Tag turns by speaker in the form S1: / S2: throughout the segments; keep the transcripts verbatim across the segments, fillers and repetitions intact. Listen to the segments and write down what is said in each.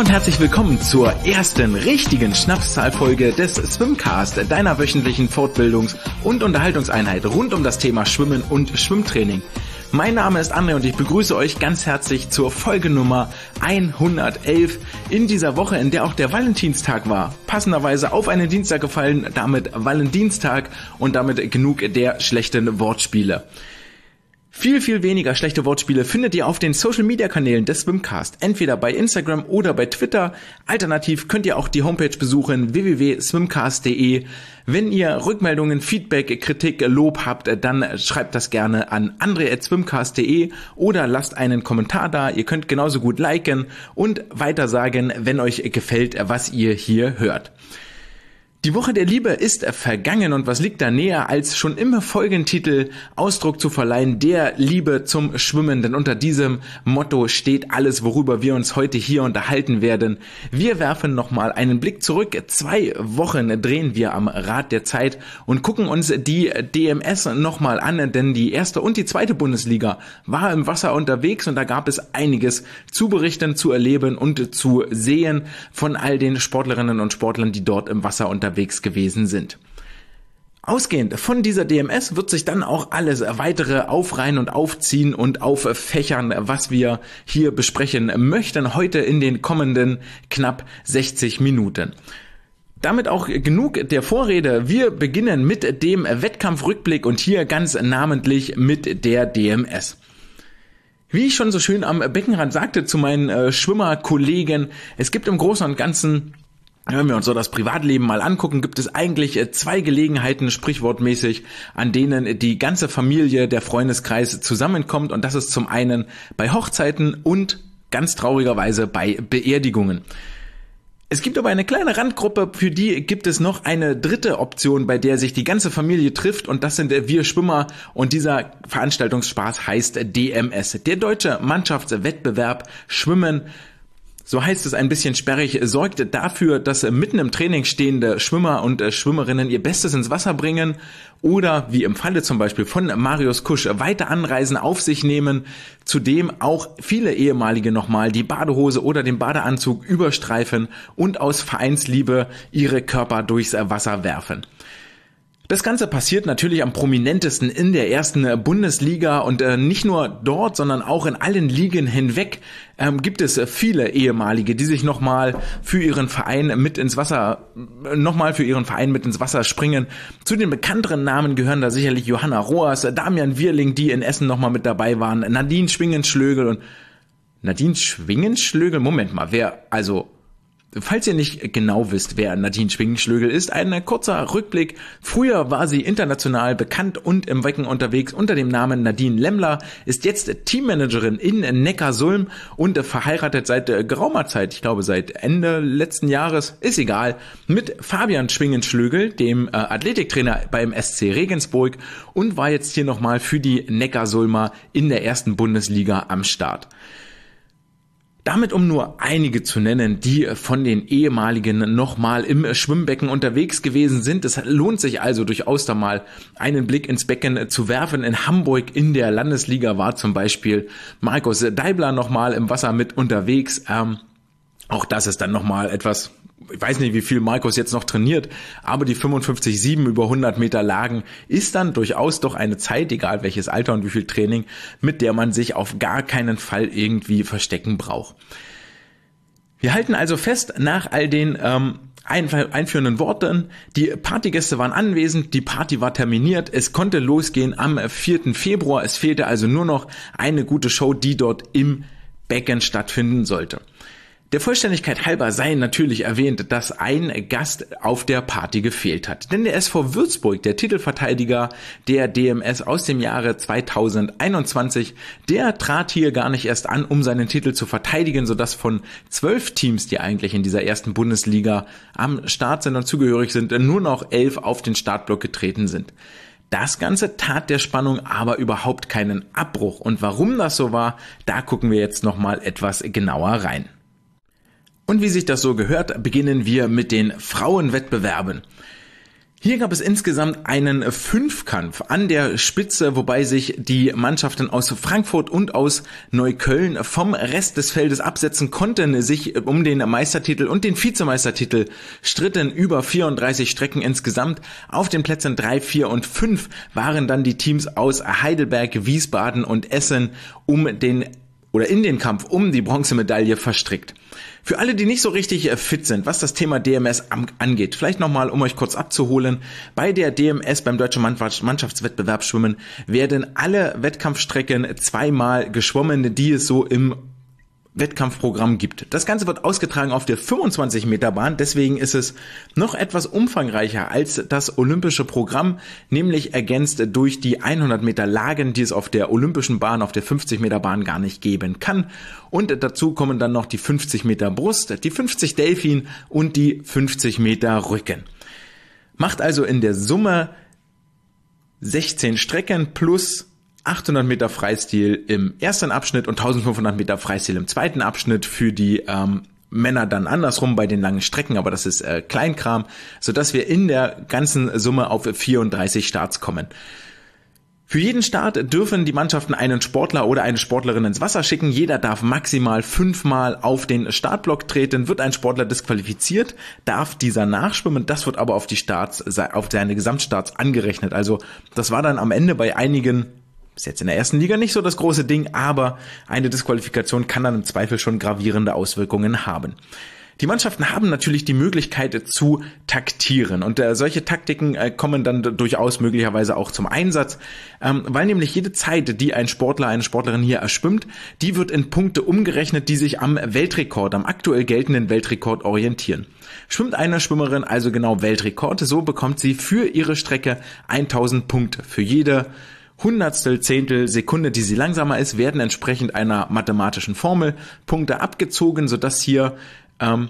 S1: und herzlich willkommen zur ersten richtigen Schnapszahlfolge des Swimcast, deiner wöchentlichen Fortbildungs- und Unterhaltungseinheit rund um das Thema Schwimmen und Schwimmtraining. Mein Name ist André und ich begrüße euch ganz herzlich zur Folge Nummer hundertelf in dieser Woche, in der auch der Valentinstag war. Passenderweise auf einen Dienstag gefallen, damit Valentinstag und damit genug der schlechten Wortspiele. Viel, viel weniger schlechte Wortspiele findet ihr auf den Social-Media-Kanälen des Swimcast, entweder bei Instagram oder bei Twitter. Alternativ könnt ihr auch die Homepage besuchen, w w w punkt swimcast punkt d e. Wenn ihr Rückmeldungen, Feedback, Kritik, Lob habt, dann schreibt das gerne an andre at swimcast punkt d e oder lasst einen Kommentar da. Ihr könnt genauso gut liken und weitersagen, wenn euch gefällt, was ihr hier hört. Die Woche der Liebe ist vergangen und was liegt da näher, als schon im Folgentitel Ausdruck zu verleihen, der Liebe zum Schwimmen, denn unter diesem Motto steht alles, worüber wir uns heute hier unterhalten werden. Wir werfen nochmal einen Blick zurück, zwei Wochen drehen wir am Rad der Zeit und gucken uns die D M S nochmal an, denn die erste und die zweite Bundesliga war im Wasser unterwegs und da gab es einiges zu berichten, zu erleben und zu sehen von all den Sportlerinnen und Sportlern, die dort im Wasser unterwegs gewesen sind. Ausgehend von dieser D M S wird sich dann auch alles weitere aufreihen und aufziehen und auffächern, was wir hier besprechen möchten, heute in den kommenden knapp sechzig Minuten. Damit auch genug der Vorrede. Wir beginnen mit dem Wettkampfrückblick und hier ganz namentlich mit der D M S. Wie ich schon so schön am Beckenrand sagte zu meinen äh, Schwimmerkollegen, es gibt im Großen und Ganzen, wenn wir uns so das Privatleben mal angucken, gibt es eigentlich zwei Gelegenheiten, sprichwortmäßig, an denen die ganze Familie, der Freundeskreis zusammenkommt. Und das ist zum einen bei Hochzeiten und ganz traurigerweise bei Beerdigungen. Es gibt aber eine kleine Randgruppe, für die gibt es noch eine dritte Option, bei der sich die ganze Familie trifft. Und das sind wir Schwimmer. Und dieser Veranstaltungsspaß heißt D M S, der Deutsche Mannschaftswettbewerb Schwimmen. So heißt es ein bisschen sperrig, sorgt dafür, dass mitten im Training stehende Schwimmer und Schwimmerinnen ihr Bestes ins Wasser bringen oder, wie im Falle zum Beispiel von Marius Kusch, weiter anreisen, auf sich nehmen, zudem auch viele ehemalige nochmal die Badehose oder den Badeanzug überstreifen und aus Vereinsliebe ihre Körper durchs Wasser werfen. Das Ganze passiert natürlich am prominentesten in der ersten Bundesliga und äh, nicht nur dort, sondern auch in allen Ligen hinweg ähm, gibt es viele ehemalige, die sich nochmal für ihren Verein mit ins Wasser, nochmal für ihren Verein mit ins Wasser springen. Zu den bekannteren Namen gehören da sicherlich Johanna Roas, Damian Wirling, die in Essen nochmal mit dabei waren, Nadine Schwingenschlögel und Nadine Schwingenschlögel, Moment mal, wer, also... Falls ihr nicht genau wisst, wer Nadine Schwingenschlögel ist, ein kurzer Rückblick. Früher war sie international bekannt und im Becken unterwegs unter dem Namen Nadine Lemmler, ist jetzt Teammanagerin in Neckarsulm und verheiratet seit geraumer Zeit, ich glaube seit Ende letzten Jahres, ist egal, mit Fabian Schwingenschlögel, dem äh, Athletiktrainer beim S C Regensburg und war jetzt hier nochmal für die Neckarsulmer in der ersten Bundesliga am Start. Damit, um nur einige zu nennen, die von den ehemaligen nochmal im Schwimmbecken unterwegs gewesen sind. Es lohnt sich also durchaus da mal einen Blick ins Becken zu werfen. In Hamburg in der Landesliga war zum Beispiel Markus Deibler nochmal im Wasser mit unterwegs. Ähm, auch das ist dann nochmal etwas... Ich weiß nicht, wie viel Markus jetzt noch trainiert, aber die fünfundfünfzig Komma sieben über hundert Meter Lagen ist dann durchaus doch eine Zeit, egal welches Alter und wie viel Training, mit der man sich auf gar keinen Fall irgendwie verstecken braucht. Wir halten also fest, nach all den ähm, einführenden Worten, die Partygäste waren anwesend, die Party war terminiert, es konnte losgehen am vierten Februar, es fehlte also nur noch eine gute Show, die dort im Becken stattfinden sollte. Der Vollständigkeit halber sei natürlich erwähnt, dass ein Gast auf der Party gefehlt hat. Denn der S V Würzburg, der Titelverteidiger der D M S aus dem Jahre zweitausendeinundzwanzig, der trat hier gar nicht erst an, um seinen Titel zu verteidigen, sodass von zwölf Teams, die eigentlich in dieser ersten Bundesliga am Start sind und zugehörig sind, nur noch elf auf den Startblock getreten sind. Das Ganze tat der Spannung aber überhaupt keinen Abbruch. Und warum das so war, da gucken wir jetzt nochmal etwas genauer rein. Und wie sich das so gehört, beginnen wir mit den Frauenwettbewerben. Hier gab es insgesamt einen Fünfkampf an der Spitze, wobei sich die Mannschaften aus Frankfurt und aus Neukölln vom Rest des Feldes absetzen konnten, sich um den Meistertitel und den Vizemeistertitel stritten. Über vierunddreißig Strecken insgesamt. Auf den Plätzen drei, vier und fünf waren dann die Teams aus Heidelberg, Wiesbaden und Essen um den oder in den Kampf um die Bronzemedaille verstrickt. Für alle, die nicht so richtig fit sind, was das Thema D M S angeht, vielleicht nochmal, um euch kurz abzuholen, bei der D M S, beim Deutschen Mannschaftswettbewerb Schwimmen, werden alle Wettkampfstrecken zweimal geschwommen, die es so im Wettkampfprogramm gibt. Das Ganze wird ausgetragen auf der fünfundzwanzig Meter Bahn, deswegen ist es noch etwas umfangreicher als das olympische Programm, nämlich ergänzt durch die hundert Meter Lagen, die es auf der olympischen Bahn, auf der fünfzig Meter Bahn gar nicht geben kann. Und dazu kommen dann noch die fünfzig Meter Brust, die fünfzig Delfin und die fünfzig Meter Rücken. Macht also in der Summe sechzehn Strecken plus achthundert Meter Freistil im ersten Abschnitt und eintausendfünfhundert Meter Freistil im zweiten Abschnitt, für die ähm, Männer dann andersrum bei den langen Strecken, aber das ist äh, Kleinkram, sodass wir in der ganzen Summe auf vierunddreißig Starts kommen. Für jeden Start dürfen die Mannschaften einen Sportler oder eine Sportlerin ins Wasser schicken. Jeder darf maximal fünfmal auf den Startblock treten. Wird ein Sportler disqualifiziert, darf dieser nachschwimmen. Das wird aber auf die Starts, auf seine Gesamtstarts angerechnet. Also das war dann am Ende bei einigen, ist jetzt in der ersten Liga nicht so das große Ding, aber eine Disqualifikation kann dann im Zweifel schon gravierende Auswirkungen haben. Die Mannschaften haben natürlich die Möglichkeit zu taktieren und äh, solche Taktiken äh, kommen dann durchaus möglicherweise auch zum Einsatz, ähm, weil nämlich jede Zeit, die ein Sportler, eine Sportlerin hier erschwimmt, die wird in Punkte umgerechnet, die sich am Weltrekord, am aktuell geltenden Weltrekord orientieren. Schwimmt eine Schwimmerin also genau Weltrekord, so bekommt sie für ihre Strecke tausend Punkte. Für jede Hundertstel, Zehntel Sekunde, die sie langsamer ist, werden entsprechend einer mathematischen Formel Punkte abgezogen, sodass hier ähm,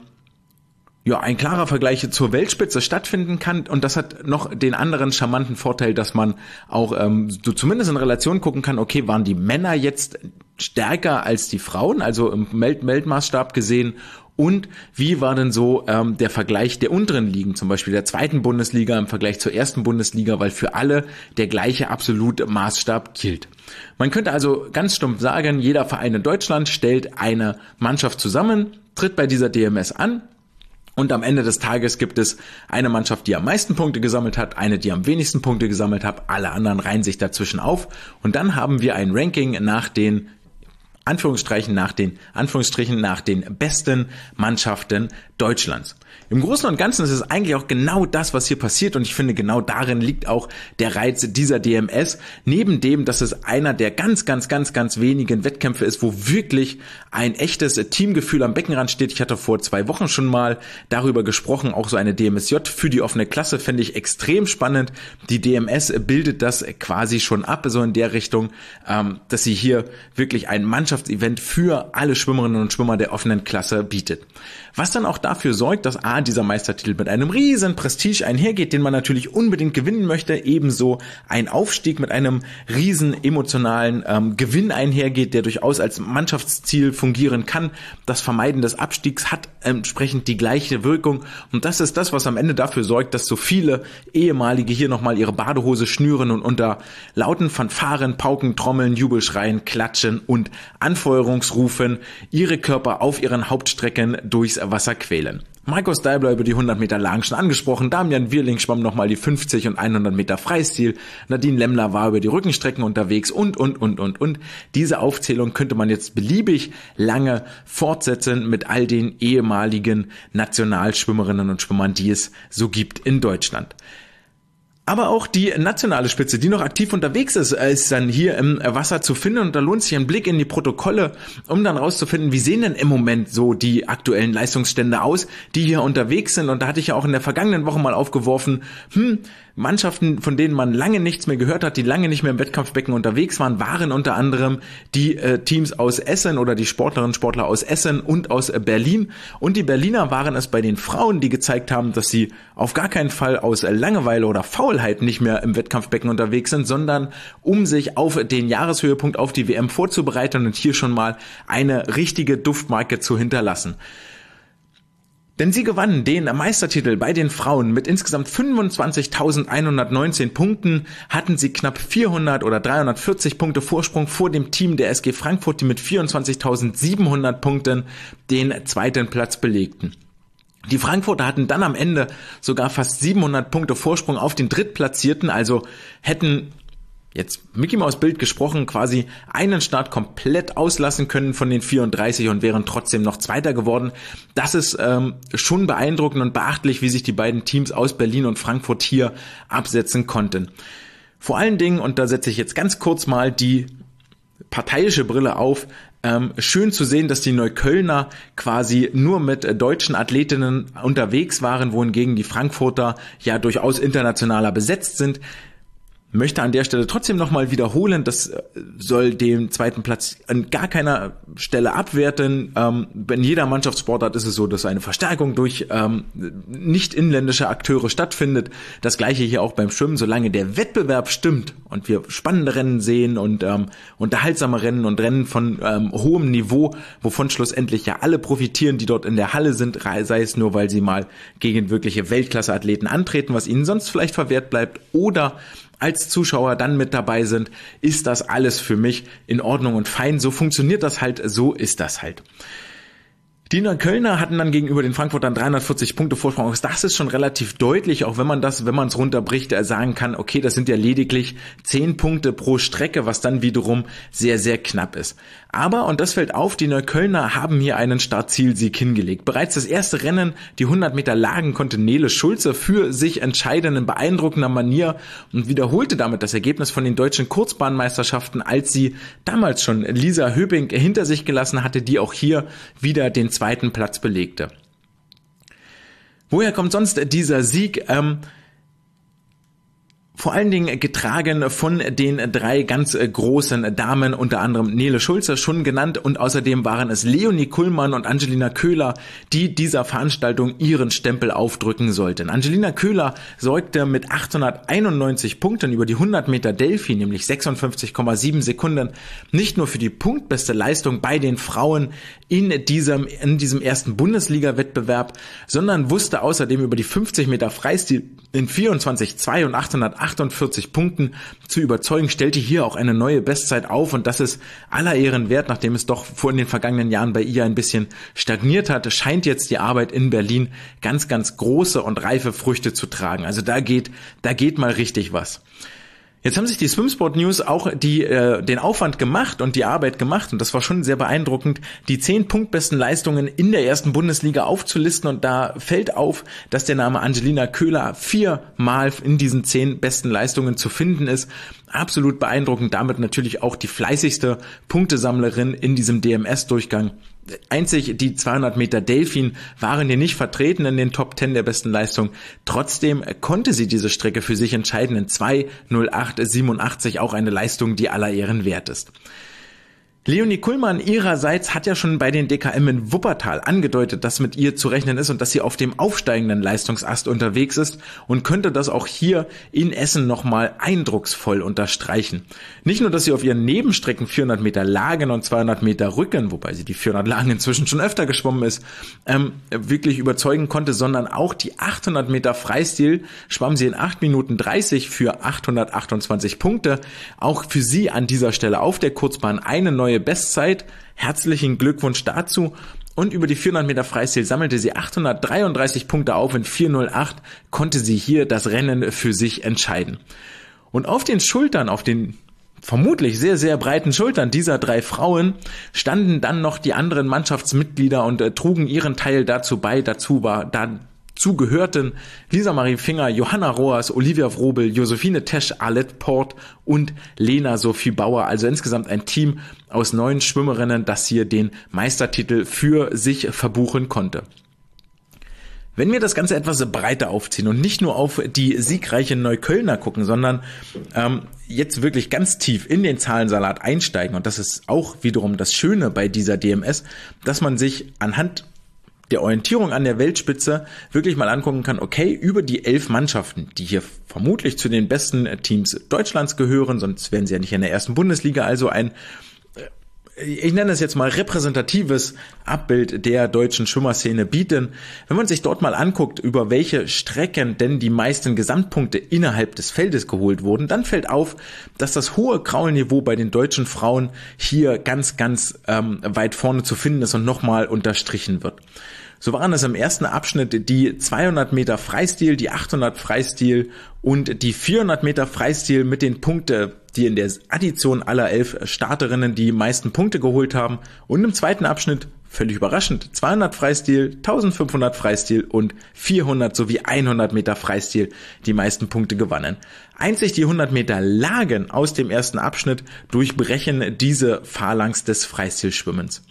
S1: ja ein klarer Vergleich zur Weltspitze stattfinden kann. Und das hat noch den anderen charmanten Vorteil, dass man auch ähm, so zumindest in Relation gucken kann, okay, waren die Männer jetzt stärker als die Frauen, also im Weltmaßstab gesehen, und wie war denn so ähm, der Vergleich der unteren Ligen, zum Beispiel der zweiten Bundesliga im Vergleich zur ersten Bundesliga, weil für alle der gleiche absolute Maßstab gilt. Man könnte also ganz stumpf sagen, jeder Verein in Deutschland stellt eine Mannschaft zusammen, tritt bei dieser D M S an, und am Ende des Tages gibt es eine Mannschaft, die am meisten Punkte gesammelt hat, eine, die am wenigsten Punkte gesammelt hat, alle anderen reihen sich dazwischen auf, und dann haben wir ein Ranking nach den Anführungsstrichen nach den Anführungsstrichen nach den besten Mannschaften Deutschlands. Im Großen und Ganzen ist es eigentlich auch genau das, was hier passiert, und ich finde, genau darin liegt auch der Reiz dieser D M S, neben dem, dass es einer der ganz, ganz, ganz, ganz wenigen Wettkämpfe ist, wo wirklich ein echtes Teamgefühl am Beckenrand steht. Ich hatte vor zwei Wochen schon mal darüber gesprochen, auch so eine D M S J für die offene Klasse fände ich extrem spannend. Die D M S bildet das quasi schon ab, so in der Richtung, dass sie hier wirklich ein Mannschaftsevent für alle Schwimmerinnen und Schwimmer der offenen Klasse bietet. Was dann auch dafür sorgt, dass A, dieser Meistertitel mit einem riesen Prestige einhergeht, den man natürlich unbedingt gewinnen möchte, ebenso ein Aufstieg mit einem riesen emotionalen ähm, Gewinn einhergeht, der durchaus als Mannschaftsziel fungieren kann. Das Vermeiden des Abstiegs hat entsprechend die gleiche Wirkung, und das ist das, was am Ende dafür sorgt, dass so viele ehemalige hier nochmal ihre Badehose schnüren und unter lauten Fanfaren, Pauken, Trommeln, Jubelschreien, Klatschen und Anfeuerungsrufen ihre Körper auf ihren Hauptstrecken durchs Wasser quälen. Markus Deibler über die hundert Meter Lagen schon angesprochen, Damian Wirling schwamm nochmal die fünfzig und hundert Meter Freistil, Nadine Lemmler war über die Rückenstrecken unterwegs und, und, und, und, und. Diese Aufzählung könnte man jetzt beliebig lange fortsetzen mit all den ehemaligen Nationalschwimmerinnen und Schwimmern, die es so gibt in Deutschland. Aber auch die nationale Spitze, die noch aktiv unterwegs ist, ist dann hier im Wasser zu finden, und da lohnt sich ein Blick in die Protokolle, um dann rauszufinden, wie sehen denn im Moment so die aktuellen Leistungsstände aus, die hier unterwegs sind. Und da hatte ich ja auch in der vergangenen Woche mal aufgeworfen, hm, Mannschaften, von denen man lange nichts mehr gehört hat, die lange nicht mehr im Wettkampfbecken unterwegs waren, waren unter anderem die äh, Teams aus Essen oder die Sportlerinnen und Sportler aus Essen und aus äh, Berlin. Und die Berliner waren es bei den Frauen, die gezeigt haben, dass sie auf gar keinen Fall aus äh, Langeweile oder Faulheit nicht mehr im Wettkampfbecken unterwegs sind, sondern um sich auf den Jahreshöhepunkt, auf die W M vorzubereiten und hier schon mal eine richtige Duftmarke zu hinterlassen. Denn sie gewannen den Meistertitel bei den Frauen mit insgesamt fünfundzwanzigtausendeinhundertneunzehn Punkten, hatten sie knapp vierhundert oder dreihundertvierzig Punkte Vorsprung vor dem Team der S G Frankfurt, die mit vierundzwanzigtausendsiebenhundert Punkten den zweiten Platz belegten. Die Frankfurter hatten dann am Ende sogar fast siebenhundert Punkte Vorsprung auf den Drittplatzierten, also hätten, jetzt Mickey Maus Bild gesprochen, quasi einen Start komplett auslassen können von den vierunddreißig und wären trotzdem noch Zweiter geworden. Das ist ähm, schon beeindruckend und beachtlich, wie sich die beiden Teams aus Berlin und Frankfurt hier absetzen konnten. Vor allen Dingen, und da setze ich jetzt ganz kurz mal die parteiische Brille auf, ähm, schön zu sehen, dass die Neuköllner quasi nur mit deutschen Athletinnen unterwegs waren, wohingegen die Frankfurter ja durchaus internationaler besetzt sind. Möchte an der Stelle trotzdem nochmal wiederholen, das soll den zweiten Platz an gar keiner Stelle abwerten. Ähm, in jeder Mannschaftssportart ist es so, dass eine Verstärkung durch ähm, nicht inländische Akteure stattfindet. Das gleiche hier auch beim Schwimmen. Solange der Wettbewerb stimmt und wir spannende Rennen sehen und ähm, unterhaltsame Rennen und Rennen von ähm, hohem Niveau, wovon schlussendlich ja alle profitieren, die dort in der Halle sind, sei es nur, weil sie mal gegen wirkliche Weltklasse-Athleten antreten, was ihnen sonst vielleicht verwehrt bleibt, oder als Zuschauer dann mit dabei sind, ist das alles für mich in Ordnung und fein. So funktioniert das halt, so ist das halt. Die Neuköllner hatten dann gegenüber den Frankfurtern dreihundertvierzig Punkte Vorsprung. Das ist schon relativ deutlich, auch wenn man das, wenn man es runterbricht, sagen kann, okay, das sind ja lediglich zehn Punkte pro Strecke, was dann wiederum sehr, sehr knapp ist. Aber, und das fällt auf, die Neuköllner haben hier einen Startzielsieg hingelegt. Bereits das erste Rennen, die hundert Meter Lagen, konnte Nele Schulze für sich entscheiden in beeindruckender Manier und wiederholte damit das Ergebnis von den deutschen Kurzbahnmeisterschaften, als sie damals schon Lisa Höbing hinter sich gelassen hatte, die auch hier wieder den zweiten Platz belegte. Woher kommt sonst dieser Sieg? Ähm, Vor allen Dingen getragen von den drei ganz großen Damen, unter anderem Nele Schulze schon genannt, und außerdem waren es Leonie Kullmann und Angelina Köhler, die dieser Veranstaltung ihren Stempel aufdrücken sollten. Angelina Köhler sorgte mit achthunderteinundneunzig Punkten über die hundert Meter Delfin, nämlich sechsundfünfzig Komma sieben Sekunden, nicht nur für die punktbeste Leistung bei den Frauen in diesem, in diesem ersten Bundesliga-Wettbewerb, sondern wusste außerdem über die fünfzig Meter Freistil in vierundzwanzig Komma zwei und achthundertachtundvierzig Punkten zu überzeugen, stellte hier auch eine neue Bestzeit auf, und das ist aller Ehren wert, nachdem es doch vor in den vergangenen Jahren bei ihr ein bisschen stagniert hatte, scheint jetzt die Arbeit in Berlin ganz, ganz große und reife Früchte zu tragen. Also da geht, da geht mal richtig was. Jetzt haben sich die Swimsport News auch die äh, den Aufwand gemacht und die Arbeit gemacht, und das war schon sehr beeindruckend, die zehn punktbesten Leistungen in der ersten Bundesliga aufzulisten, und da fällt auf, dass der Name Angelina Köhler viermal in diesen zehn besten Leistungen zu finden ist. Absolut beeindruckend, damit natürlich auch die fleißigste Punktesammlerin in diesem D M S-Durchgang. Einzig die zweihundert Meter Delfin waren hier nicht vertreten in den Top zehn der besten Leistungen. Trotzdem konnte sie diese Strecke für sich entscheiden in zwei null acht siebenundachtzig, auch eine Leistung, die aller Ehren wert ist. Leonie Kullmann ihrerseits hat ja schon bei den D K M in Wuppertal angedeutet, dass mit ihr zu rechnen ist und dass sie auf dem aufsteigenden Leistungsast unterwegs ist, und könnte das auch hier in Essen nochmal eindrucksvoll unterstreichen. Nicht nur, dass sie auf ihren Nebenstrecken vierhundert Meter Lagen und zweihundert Meter Rücken, wobei sie die vierhundert Lagen inzwischen schon öfter geschwommen ist, ähm, wirklich überzeugen konnte, sondern auch die achthundert Meter Freistil schwamm sie in acht Minuten dreißig für achthundertachtundzwanzig Punkte. Auch für sie an dieser Stelle auf der Kurzbahn eine neue Bestzeit. Herzlichen Glückwunsch dazu. Und über die vierhundert Meter Freistil sammelte sie achthundertdreiunddreißig Punkte auf. In vier null acht konnte sie hier das Rennen für sich entscheiden. Und auf den Schultern, auf den vermutlich sehr, sehr breiten Schultern dieser drei Frauen standen dann noch die anderen Mannschaftsmitglieder und äh, trugen ihren Teil dazu bei. Dazu war dann Dazu gehörten Lisa Marie Finger, Johanna Roas, Olivia Wrobel, Josephine Tesch, Arlette Port und Lena Sophie Bauer. Also insgesamt ein Team aus neun Schwimmerinnen, das hier den Meistertitel für sich verbuchen konnte. Wenn wir das Ganze etwas breiter aufziehen und nicht nur auf die siegreiche Neuköllner gucken, sondern ähm, jetzt wirklich ganz tief in den Zahlensalat einsteigen, und das ist auch wiederum das Schöne bei dieser D M S, dass man sich anhand der Orientierung an der Weltspitze wirklich mal angucken kann, okay, über die elf Mannschaften, die hier vermutlich zu den besten Teams Deutschlands gehören, sonst wären sie ja nicht in der ersten Bundesliga, also ein ich nenne es jetzt mal repräsentatives Abbild der deutschen Schwimmerszene bieten. Wenn man sich dort mal anguckt, über welche Strecken denn die meisten Gesamtpunkte innerhalb des Feldes geholt wurden, dann fällt auf, dass das hohe Kraulniveau bei den deutschen Frauen hier ganz, ganz ähm, weit vorne zu finden ist und nochmal unterstrichen wird. So waren es im ersten Abschnitt die zweihundert Meter Freistil, die achthundert Freistil und die vierhundert Meter Freistil mit den Punkten, die in der Addition aller elf Starterinnen die meisten Punkte geholt haben. Und im zweiten Abschnitt, völlig überraschend, zweihundert Freistil, eintausendfünfhundert Freistil und vierhundert sowie hundert Meter Freistil die meisten Punkte gewannen. Einzig die hundert Meter Lagen aus dem ersten Abschnitt durchbrechen diese Phalanx des Freistilschwimmens.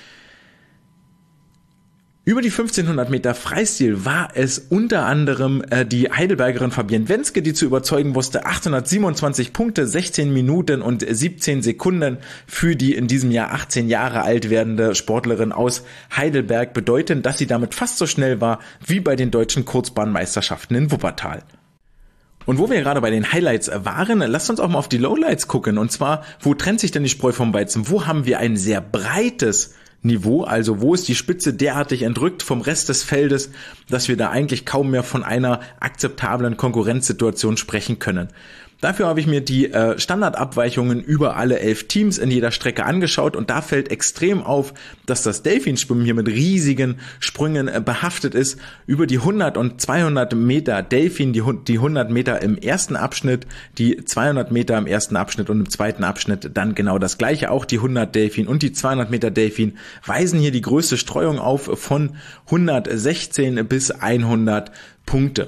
S1: Über die fünfzehnhundert Meter Freistil war es unter anderem äh, die Heidelbergerin Fabienne Wenske, die zu überzeugen wusste. achthundertsiebenundzwanzig Punkte, sechzehn Minuten und siebzehn Sekunden für die in diesem Jahr achtzehn Jahre alt werdende Sportlerin aus Heidelberg bedeuten, dass sie damit fast so schnell war wie bei den deutschen Kurzbahnmeisterschaften in Wuppertal. Und wo wir gerade bei den Highlights waren, lasst uns auch mal auf die Lowlights gucken. Und zwar, wo trennt sich denn die Spreu vom Weizen? Wo haben wir ein sehr breites Niveau, also wo ist die Spitze derartig entrückt vom Rest des Feldes, dass wir da eigentlich kaum mehr von einer akzeptablen Konkurrenzsituation sprechen können. Dafür habe ich mir die äh, Standardabweichungen über alle elf Teams in jeder Strecke angeschaut und da fällt extrem auf, dass das Delfinschwimmen hier mit riesigen Sprüngen äh, behaftet ist. Über die hundert und zweihundert Meter Delfin, die, die hundert Meter im ersten Abschnitt, die zweihundert Meter im ersten Abschnitt und im zweiten Abschnitt dann genau das gleiche. Auch die hundert Delfin und die zweihundert Meter Delfin weisen hier die größte Streuung auf von hundertsechzehn bis hundert Punkte.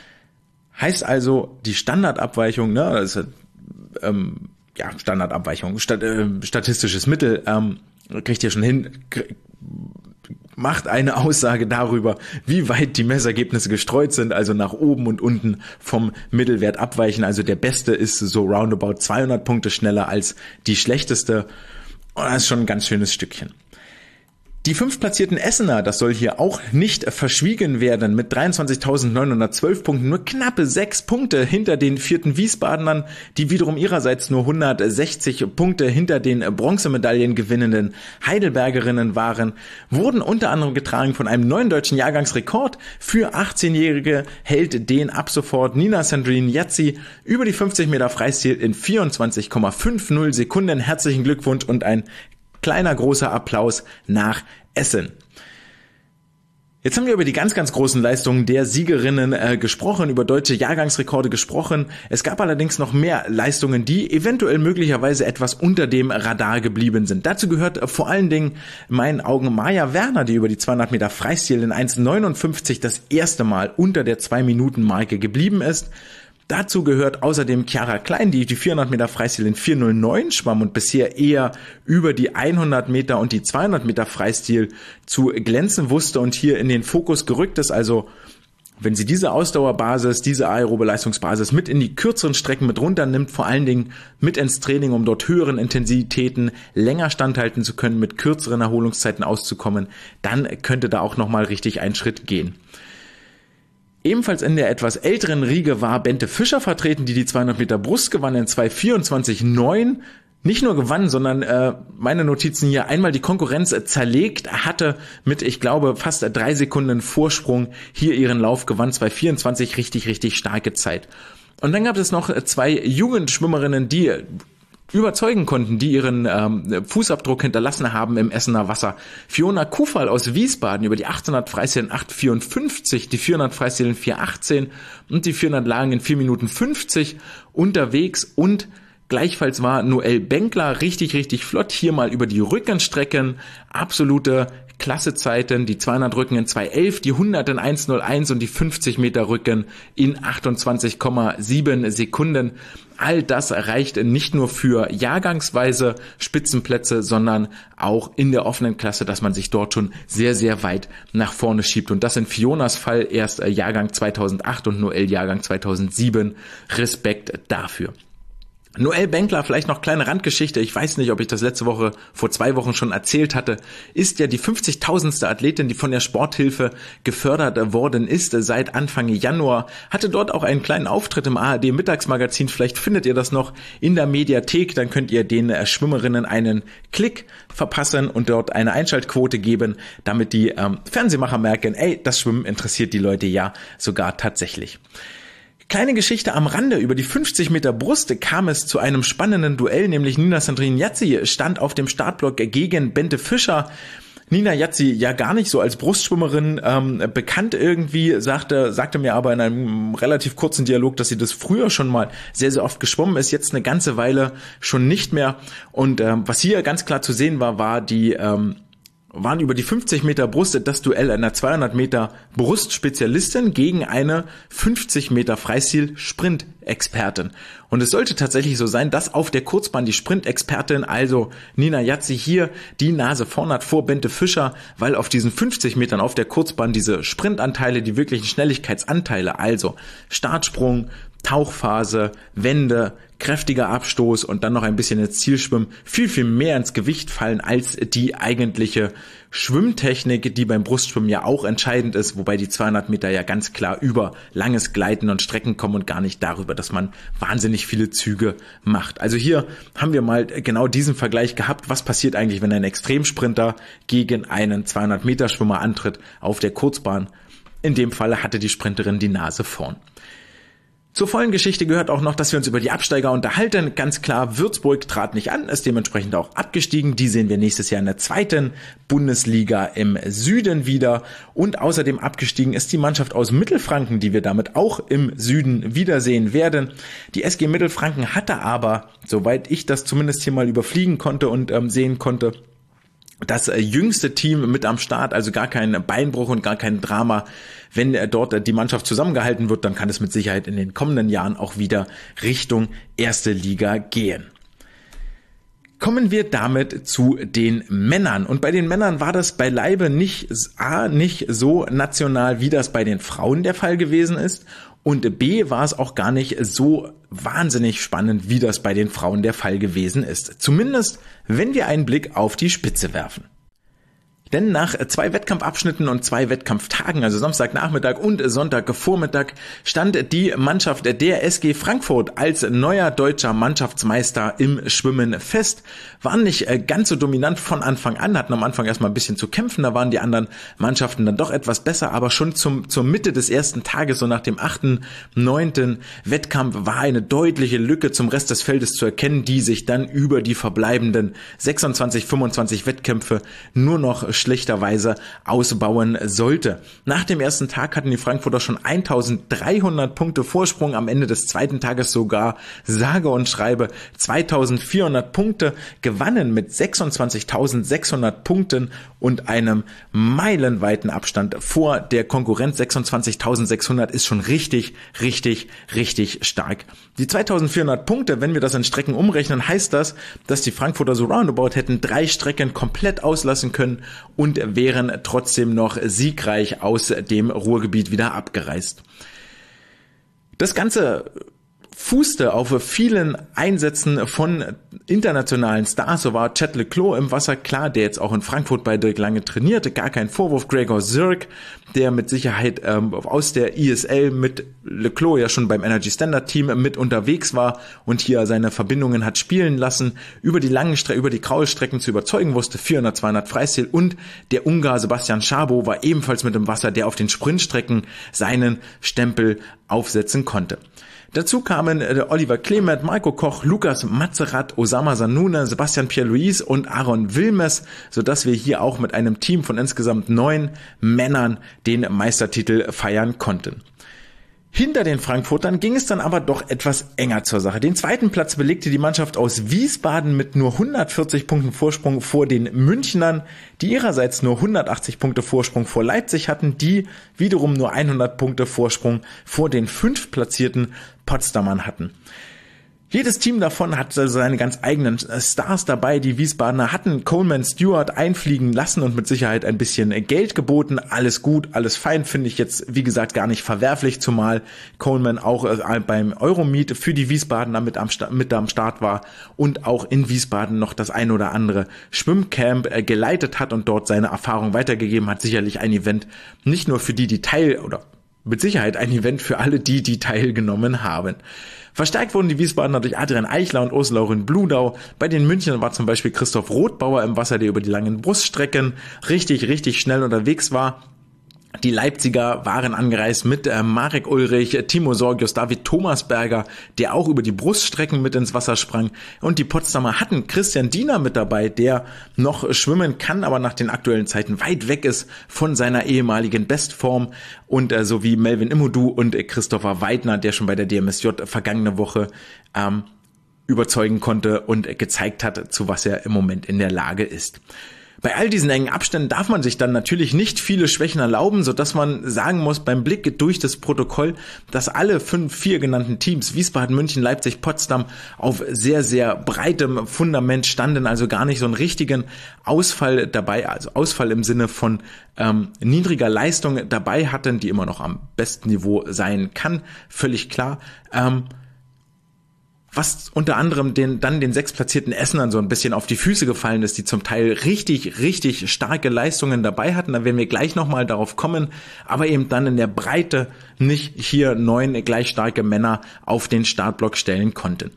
S1: Heißt also, die Standardabweichung, ne, das ist, ähm, ja, Standardabweichung, stat, äh, statistisches Mittel, ähm, kriegt ihr schon hin, krieg, macht eine Aussage darüber, wie weit die Messergebnisse gestreut sind, also nach oben und unten vom Mittelwert abweichen. Also der Beste ist so roundabout zweihundert Punkte schneller als die Schlechteste. Und das ist schon ein ganz schönes Stückchen. Die fünftplatzierten Essener, das soll hier auch nicht verschwiegen werden, mit dreiundzwanzigtausendneunhundertzwölf Punkten, nur knappe sechs Punkte hinter den vierten Wiesbadenern, die wiederum ihrerseits nur hundertsechzig Punkte hinter den Bronzemedaillen gewinnenden Heidelbergerinnen waren, wurden unter anderem getragen von einem neuen deutschen Jahrgangsrekord. Für achtzehnjährige hält den ab sofort Nina Sandrine Yazzi über die fünfzig Meter Freistil in vierundzwanzig Komma fünfzig Sekunden. Herzlichen Glückwunsch und ein kleiner großer Applaus nach Essen. Jetzt haben wir über die ganz, ganz großen Leistungen der Siegerinnen äh, gesprochen, über deutsche Jahrgangsrekorde gesprochen. Es gab allerdings noch mehr Leistungen, die eventuell möglicherweise etwas unter dem Radar geblieben sind. Dazu gehört äh, vor allen Dingen in meinen Augen Maja Werner, die über die zweihundert Meter Freistil in eins neunundfünfzig das erste Mal unter der zwei Minuten Marke geblieben ist. Dazu gehört außerdem Chiara Klein, die die vierhundert Meter Freistil in vier null neun schwamm und bisher eher über die hundert Meter und die zweihundert Meter Freistil zu glänzen wusste und hier in den Fokus gerückt ist. Also wenn sie diese Ausdauerbasis, diese aerobe Leistungsbasis mit in die kürzeren Strecken mit runternimmt, vor allen Dingen mit ins Training, um dort höheren Intensitäten länger standhalten zu können, mit kürzeren Erholungszeiten auszukommen, dann könnte da auch nochmal richtig ein Schritt gehen. Ebenfalls in der etwas älteren Riege war Bente Fischer vertreten, die die zweihundert Meter Brust gewann in zwei vierundzwanzig neun. Nicht nur gewann, sondern äh, meine Notizen hier einmal die Konkurrenz äh, zerlegt hatte mit, ich glaube, fast äh, drei Sekunden Vorsprung hier ihren Lauf gewann. zwei vierundzwanzig, richtig, richtig starke Zeit. Und dann gab es noch äh, zwei Jugendschwimmerinnen, die äh, überzeugen konnten, die ihren ähm, Fußabdruck hinterlassen haben im Essener Wasser. Fiona Kufal aus Wiesbaden über die achthundert Freistil in acht vierundfünfzig, die vierhundert Freistil in vier achtzehn und die vierhundert Lagen in vier Minuten fünfzig unterwegs. Und gleichfalls war Noelle Benkler richtig, richtig flott hier mal über die Rückenstrecken. Absolute Klassezeiten, die zweihundert Rücken in zwei elf, die hundert in eins null eins und die fünfzig Meter Rücken in achtundzwanzig Komma sieben Sekunden. All das reicht nicht nur für jahrgangsweise Spitzenplätze, sondern auch in der offenen Klasse, dass man sich dort schon sehr, sehr weit nach vorne schiebt. Und das in Fionas Fall erst Jahrgang zweitausendacht und Noelle Jahrgang zweitausendsieben. Respekt dafür. Noelle Benkler, vielleicht noch kleine Randgeschichte, ich weiß nicht, ob ich das letzte Woche, vor zwei Wochen schon erzählt hatte, ist ja die fünfzigtausendste Athletin, die von der Sporthilfe gefördert worden ist seit Anfang Januar, hatte dort auch einen kleinen Auftritt im A R D-Mittagsmagazin, vielleicht findet ihr das noch in der Mediathek, dann könnt ihr den Schwimmerinnen einen Klick verpassen und dort eine Einschaltquote geben, damit die ähm, Fernsehmacher merken, ey, das Schwimmen interessiert die Leute ja sogar tatsächlich. Kleine Geschichte am Rande, über die fünfzig Meter Brust kam es zu einem spannenden Duell, nämlich Nina Sandrine Yazzi stand auf dem Startblock gegen Bente Fischer. Nina Yazzi, ja gar nicht so als Brustschwimmerin ähm, bekannt irgendwie, sagte, sagte mir aber in einem relativ kurzen Dialog, dass sie das früher schon mal sehr, sehr oft geschwommen ist, jetzt eine ganze Weile schon nicht mehr. Und ähm, was hier ganz klar zu sehen war, war die... Ähm, waren über die fünfzig Meter Brust das Duell einer zweihundert Meter Brustspezialistin gegen eine fünfzig Meter Freistil-Sprint-Expertin. Und es sollte tatsächlich so sein, dass auf der Kurzbahn die Sprint-Expertin, also Nina Yazzi, hier die Nase vorn hat vor Bente Fischer, weil auf diesen fünfzig Metern auf der Kurzbahn diese Sprintanteile, die wirklichen Schnelligkeitsanteile, also Startsprung, Tauchphase, Wende, kräftiger Abstoß und dann noch ein bisschen ins Zielschwimmen viel, viel mehr ins Gewicht fallen als die eigentliche Schwimmtechnik, die beim Brustschwimmen ja auch entscheidend ist, wobei die zweihundert Meter ja ganz klar über langes Gleiten und Strecken kommen und gar nicht darüber, dass man wahnsinnig viele Züge macht. Also hier haben wir mal genau diesen Vergleich gehabt. Was passiert eigentlich, wenn ein Extremsprinter gegen einen zweihundert Meter Schwimmer antritt auf der Kurzbahn? In dem Falle hatte die Sprinterin die Nase vorn. Zur vollen Geschichte gehört auch noch, dass wir uns über die Absteiger unterhalten. Ganz klar, Würzburg trat nicht an, ist dementsprechend auch abgestiegen. Die sehen wir nächstes Jahr in der zweiten Bundesliga im Süden wieder. Und außerdem abgestiegen ist die Mannschaft aus Mittelfranken, die wir damit auch im Süden wiedersehen werden. Die S G Mittelfranken hatte aber, soweit ich das zumindest hier mal überfliegen konnte und ähm, sehen konnte, das äh, jüngste Team mit am Start, also gar kein Beinbruch und gar kein Drama. Wenn äh, dort äh, die Mannschaft zusammengehalten wird, dann kann es mit Sicherheit in den kommenden Jahren auch wieder Richtung erste Liga gehen. Kommen wir damit zu den Männern. Und bei den Männern war das beileibe nicht, A, nicht so national, wie das bei den Frauen der Fall gewesen ist. Und B, war es auch gar nicht so wahnsinnig spannend, wie das bei den Frauen der Fall gewesen ist. Zumindest, wenn wir einen Blick auf die Spitze werfen. Denn nach zwei Wettkampfabschnitten und zwei Wettkampftagen, also Samstagnachmittag und Sonntagvormittag, stand die Mannschaft der S G Frankfurt als neuer deutscher Mannschaftsmeister im Schwimmen fest. Waren nicht ganz so dominant von Anfang an, hatten am Anfang erstmal ein bisschen zu kämpfen, da waren die anderen Mannschaften dann doch etwas besser, aber schon zum, zur Mitte des ersten Tages, so nach dem achten, neunten Wettkampf, war eine deutliche Lücke zum Rest des Feldes zu erkennen, die sich dann über die verbleibenden sechsundzwanzig, fünfundzwanzig Wettkämpfe nur noch schlechterweise ausbauen sollte. Nach dem ersten Tag hatten die Frankfurter schon eintausenddreihundert Punkte Vorsprung, am Ende des zweiten Tages sogar sage und schreibe zweitausendvierhundert Punkte, gewannen mit sechsundzwanzigtausendsechshundert Punkten und einem meilenweiten Abstand vor der Konkurrenz. sechsundzwanzigtausendsechshundert ist schon richtig, richtig, richtig stark. Die zweitausendvierhundert Punkte, wenn wir das in Strecken umrechnen, heißt das, dass die Frankfurter so roundabout hätten drei Strecken komplett auslassen können und wären trotzdem noch siegreich aus dem Ruhrgebiet wieder abgereist. Das Ganze fußte auf vielen Einsätzen von internationalen Stars. So war Chad Leclos im Wasser, klar, der jetzt auch in Frankfurt bei Dirk Lange trainierte, gar kein Vorwurf. Gregor Zirk, der mit Sicherheit ähm, aus der I S L mit Leclos ja schon beim Energy Standard Team mit unterwegs war und hier seine Verbindungen hat spielen lassen, über die langen Strecken, über die Kraulstrecken zu überzeugen wusste, vierhundert, zweihundert Freistil, und der Ungar Sebastian Szabo war ebenfalls mit im Wasser, der auf den Sprintstrecken seinen Stempel aufsetzen konnte. Dazu kamen äh, Oliver Clement, Marco Koch, Lukas Mazerat, Osama Sanune, Sebastian Pierre-Louis und Aaron Wilmes, sodass wir hier auch mit einem Team von insgesamt neun Männern den Meistertitel feiern konnten. Hinter den Frankfurtern ging es dann aber doch etwas enger zur Sache. Den zweiten Platz belegte die Mannschaft aus Wiesbaden mit nur hundertvierzig Punkten Vorsprung vor den Münchnern, die ihrerseits nur hundertachtzig Punkte Vorsprung vor Leipzig hatten, die wiederum nur hundert Punkte Vorsprung vor den fünftplatzierten Potsdamern hatten. Jedes Team davon hat also seine ganz eigenen Stars dabei. Die Wiesbadener hatten Coleman Stewart einfliegen lassen und mit Sicherheit ein bisschen Geld geboten. Alles gut, alles fein, finde ich jetzt, wie gesagt, gar nicht verwerflich, zumal Coleman auch beim Euromeet für die Wiesbadener mit am, mit am Start war und auch in Wiesbaden noch das ein oder andere Schwimmcamp geleitet hat und dort seine Erfahrung weitergegeben hat. Sicherlich ein Event, nicht nur für die, die teil oder mit Sicherheit ein Event für alle die, die teilgenommen haben. Verstärkt wurden die Wiesbadener durch Adrian Eichler und Ursula Bludau. Bei den Münchnern war zum Beispiel Christoph Rothbauer im Wasser, der über die langen Bruststrecken richtig, richtig schnell unterwegs war. Die Leipziger waren angereist mit äh, Marek Ulrich, Timo Sorgius, David Thomasberger, der auch über die Bruststrecken mit ins Wasser sprang. Und die Potsdamer hatten Christian Diener mit dabei, der noch schwimmen kann, aber nach den aktuellen Zeiten weit weg ist von seiner ehemaligen Bestform. Und äh, sowie Melvin Immodu und äh, Christopher Weidner, der schon bei der D M S J vergangene Woche ähm, überzeugen konnte und äh, gezeigt hat, zu was er im Moment in der Lage ist. Bei all diesen engen Abständen darf man sich dann natürlich nicht viele Schwächen erlauben, sodass man sagen muss, beim Blick durch das Protokoll, dass alle fünf, vier genannten Teams, Wiesbaden, München, Leipzig, Potsdam, auf sehr, sehr breitem Fundament standen, also gar nicht so einen richtigen Ausfall dabei, also Ausfall im Sinne von ähm, niedriger Leistung dabei hatten, die immer noch am besten Niveau sein kann, völlig klar. Ähm, Was unter anderem den, dann den sechstplatzierten Essenern so ein bisschen auf die Füße gefallen ist, die zum Teil richtig, richtig starke Leistungen dabei hatten. Da werden wir gleich nochmal darauf kommen, aber eben dann in der Breite nicht hier neun gleich starke Männer auf den Startblock stellen konnten.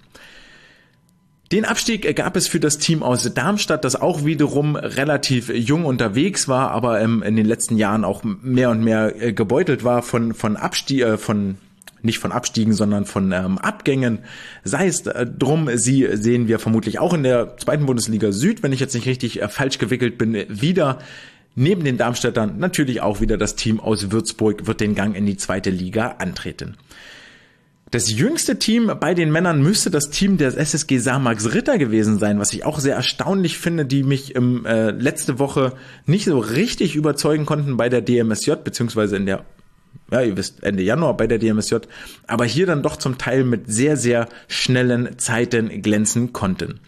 S1: Den Abstieg gab es für das Team aus Darmstadt, das auch wiederum relativ jung unterwegs war, aber in den letzten Jahren auch mehr und mehr gebeutelt war von, von Abstieg, äh, von nicht von Abstiegen, sondern von ähm, Abgängen. Sei es äh, drum, sie sehen wir vermutlich auch in der zweiten Bundesliga Süd, wenn ich jetzt nicht richtig äh, falsch gewickelt bin, wieder. Neben den Darmstädtern natürlich auch wieder das Team aus Würzburg wird den Gang in die zweite Liga antreten. Das jüngste Team bei den Männern müsste das Team der S S G Samax Ritter gewesen sein, was ich auch sehr erstaunlich finde, die mich im, äh, letzte Woche nicht so richtig überzeugen konnten bei der D M S J, beziehungsweise in der ja, ihr wisst, Ende Januar bei der D M S J, aber hier dann doch zum Teil mit sehr, sehr schnellen Zeiten glänzen konnten.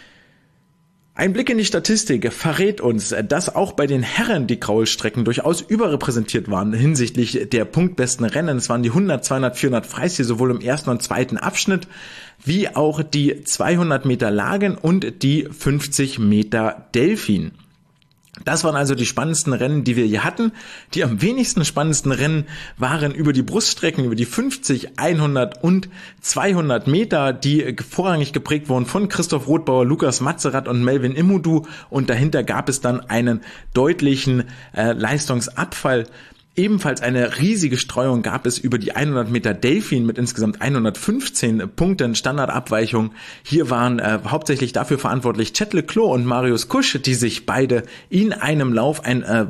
S1: Ein Blick in die Statistik verrät uns, dass auch bei den Herren die Kraulstrecken durchaus überrepräsentiert waren hinsichtlich der punktbesten Rennen. Es waren die hundert, zweihundert, vierhundert Freistil sowohl im ersten und zweiten Abschnitt, wie auch die zweihundert Meter Lagen und die fünfzig Meter Delfin. Das waren also die spannendsten Rennen, die wir hier hatten. Die am wenigsten spannendsten Rennen waren über die Bruststrecken, über die fünfzig, hundert und zweihundert Meter, die vorrangig geprägt wurden von Christoph Rothbauer, Lukas Matzerath und Melvin Immodu. Und dahinter gab es dann einen deutlichen äh, Leistungsabfall. Ebenfalls eine riesige Streuung gab es über die hundert Meter Delfin mit insgesamt hundertfünfzehn Punkten Standardabweichung. Hier waren äh, hauptsächlich dafür verantwortlich Chet Leclos und Marius Kusch, die sich beide in einem Lauf ein äh,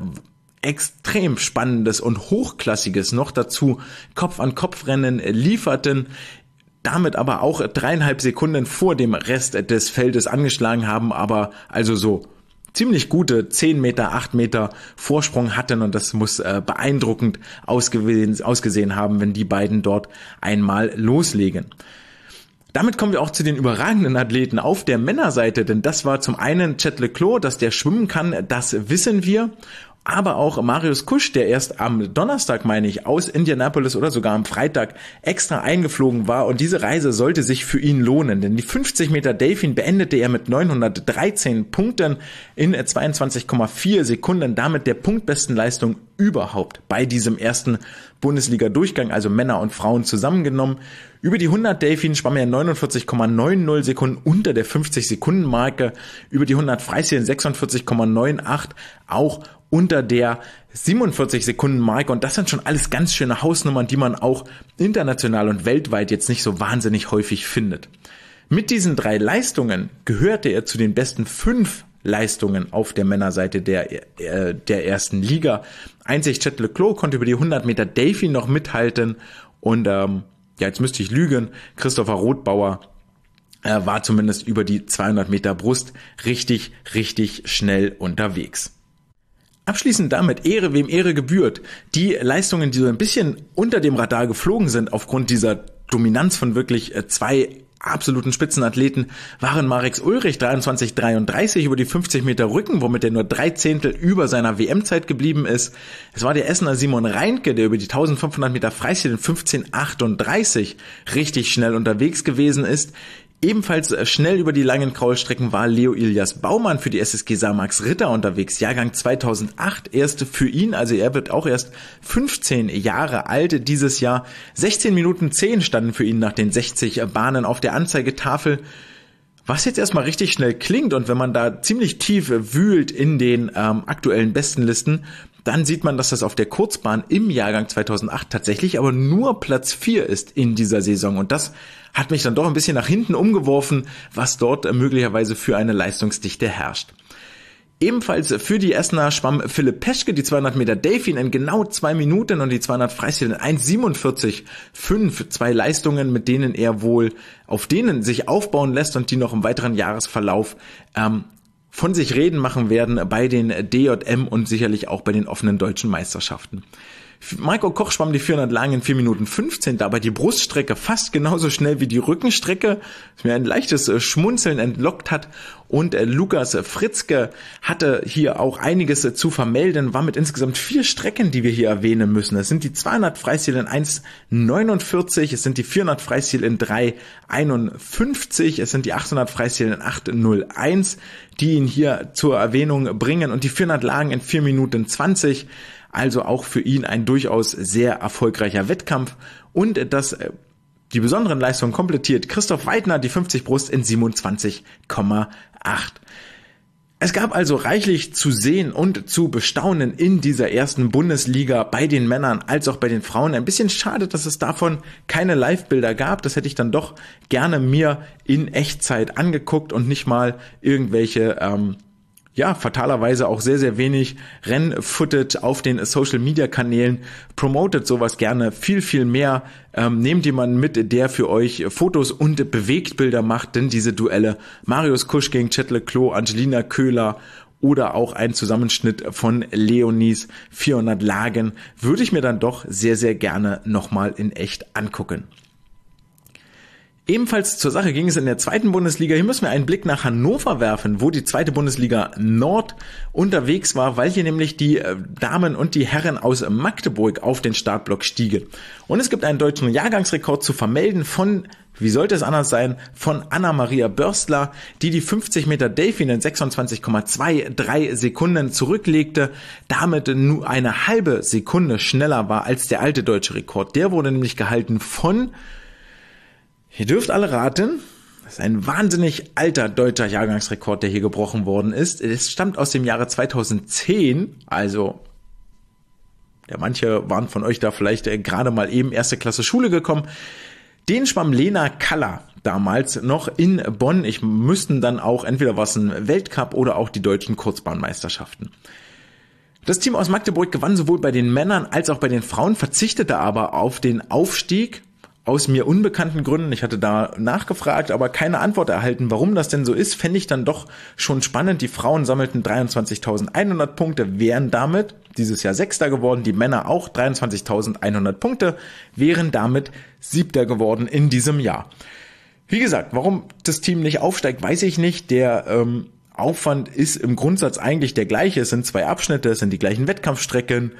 S1: extrem spannendes und hochklassiges, noch dazu Kopf-an-Kopf-Rennen lieferten, damit aber auch dreieinhalb Sekunden vor dem Rest des Feldes angeschlagen haben, aber also so ziemlich gute zehn Meter, acht Meter Vorsprung hatten und das muss äh, beeindruckend ausgesehen, ausgesehen haben, wenn die beiden dort einmal loslegen. Damit kommen wir auch zu den überragenden Athleten auf der Männerseite, denn das war zum einen Chet Leclos, dass der schwimmen kann, das wissen wir. Aber auch Marius Kusch, der erst am Donnerstag, meine ich, aus Indianapolis oder sogar am Freitag extra eingeflogen war. Und diese Reise sollte sich für ihn lohnen, denn die fünfzig Meter Delfin beendete er mit neunhundertdreizehn Punkten in zweiundzwanzig Komma vier Sekunden, damit der punktbesten Leistung überhaupt bei diesem ersten Bundesliga-Durchgang, also Männer und Frauen zusammengenommen. Über die hundert Delfin schwamm er neunundvierzig Komma neunzig Sekunden unter der fünfzig Sekunden Marke, über die hundert Freistil sechsundvierzig Komma achtundneunzig, auch unter der siebenundvierzig Sekunden Marke, und das sind schon alles ganz schöne Hausnummern, die man auch international und weltweit jetzt nicht so wahnsinnig häufig findet. Mit diesen drei Leistungen gehörte er zu den besten fünf Leistungen auf der Männerseite der, äh, der ersten Liga. Einzig Chet Leclos konnte über die hundert Meter Delfin noch mithalten und ähm, ja, jetzt müsste ich lügen, Christopher Rothbauer äh, war zumindest über die zweihundert Meter Brust richtig, richtig schnell unterwegs. Abschließend damit Ehre, wem Ehre gebührt. Die Leistungen, die so ein bisschen unter dem Radar geflogen sind, aufgrund dieser Dominanz von wirklich zwei absoluten Spitzenathleten waren Marek Ulrich dreiundzwanzig dreiunddreißig über die fünfzig Meter Rücken, womit er nur drei Zehntel über seiner W M-Zeit geblieben ist. Es war der Essener Simon Reinke, der über die eintausendfünfhundert Meter Freistil in fünfzehn achtunddreißig richtig schnell unterwegs gewesen ist. Ebenfalls schnell über die langen Kraulstrecken war Leo Ilias Baumann für die S S G Samax Ritter unterwegs, Jahrgang zweitausendacht, erst für ihn, also er wird auch erst fünfzehn Jahre alt dieses Jahr. sechzehn Minuten zehn standen für ihn nach den sechzig Bahnen auf der Anzeigetafel, was jetzt erstmal richtig schnell klingt, und wenn man da ziemlich tief wühlt in den ähm, aktuellen Bestenlisten, dann sieht man, dass das auf der Kurzbahn im Jahrgang zweitausendacht tatsächlich aber nur Platz vier ist in dieser Saison, und das hat mich dann doch ein bisschen nach hinten umgeworfen, was dort möglicherweise für eine Leistungsdichte herrscht. Ebenfalls für die Essener schwamm Philipp Peschke die zweihundert Meter Delfin in genau zwei Minuten und die zweihundert Freistil in eins siebenundvierzig fünf. Zwei Leistungen, mit denen er wohl, auf denen sich aufbauen lässt und die noch im weiteren Jahresverlauf ähm, von sich reden machen werden bei den D J M und sicherlich auch bei den offenen deutschen Meisterschaften. Maiko Koch schwamm die vierhundert lang in vier Minuten fünfzehn, dabei die Bruststrecke fast genauso schnell wie die Rückenstrecke, was mir ein leichtes Schmunzeln entlockt hat. Und Lukas Fritzke hatte hier auch einiges zu vermelden, war mit insgesamt vier Strecken, die wir hier erwähnen müssen. Es sind die zweihundert Freistil in eins neunundvierzig, es sind die vierhundert Freistil in drei einundfünfzig, es sind die achthundert Freistil in acht null eins, die ihn hier zur Erwähnung bringen, und die vierhundert Lagen in vier Minuten zwanzig. Also auch für ihn ein durchaus sehr erfolgreicher Wettkampf, und das die besonderen Leistungen komplettiert Christoph Weidner, die fünfzig Brust in siebenundzwanzig Komma acht. Es gab also reichlich zu sehen und zu bestaunen in dieser ersten Bundesliga bei den Männern als auch bei den Frauen. Ein bisschen schade, dass es davon keine Live-Bilder gab. Das hätte ich dann doch gerne mir in Echtzeit angeguckt und nicht mal irgendwelche ähm, ja, fatalerweise auch sehr, sehr wenig Renn-Footage auf den Social-Media-Kanälen. Promotet sowas gerne viel, viel mehr. Ähm, nehmt jemanden mit, der für euch Fotos und Bewegtbilder macht, denn diese Duelle Marius Kusch gegen Chet Klo, Angelina Köhler oder auch ein Zusammenschnitt von Leonies vierhundert Lagen würde ich mir dann doch sehr, sehr gerne nochmal in echt angucken. Ebenfalls zur Sache ging es in der zweiten Bundesliga. Hier müssen wir einen Blick nach Hannover werfen, wo die zweite Bundesliga Nord unterwegs war, weil hier nämlich die Damen und die Herren aus Magdeburg auf den Startblock stiegen. Und es gibt einen deutschen Jahrgangsrekord zu vermelden von, wie sollte es anders sein, von Anna-Maria Börstler, die die fünfzig Meter Delfin in sechsundzwanzig Komma zweiunddreißig Sekunden zurücklegte, damit nur eine halbe Sekunde schneller war als der alte deutsche Rekord. Der wurde nämlich gehalten von, ihr dürft alle raten, das ist ein wahnsinnig alter deutscher Jahrgangsrekord, der hier gebrochen worden ist. Es stammt aus dem Jahre zweitausendzehn, also ja, manche waren von euch da vielleicht gerade mal eben erste Klasse Schule gekommen. Den schwamm Lena Kaller damals noch in Bonn. Ich müssten dann auch, entweder war es ein Weltcup oder auch die deutschen Kurzbahnmeisterschaften. Das Team aus Magdeburg gewann sowohl bei den Männern als auch bei den Frauen, verzichtete aber auf den Aufstieg. Aus mir unbekannten Gründen, ich hatte da nachgefragt, aber keine Antwort erhalten, warum das denn so ist, fände ich dann doch schon spannend. Die Frauen sammelten dreiundzwanzigtausendeinhundert Punkte, wären damit dieses Jahr Sechster geworden, die Männer auch dreiundzwanzigtausendeinhundert Punkte, wären damit Siebter geworden in diesem Jahr. Wie gesagt, warum das Team nicht aufsteigt, weiß ich nicht. Der ähm, Aufwand ist im Grundsatz eigentlich der gleiche, es sind zwei Abschnitte, es sind die gleichen Wettkampfstrecken.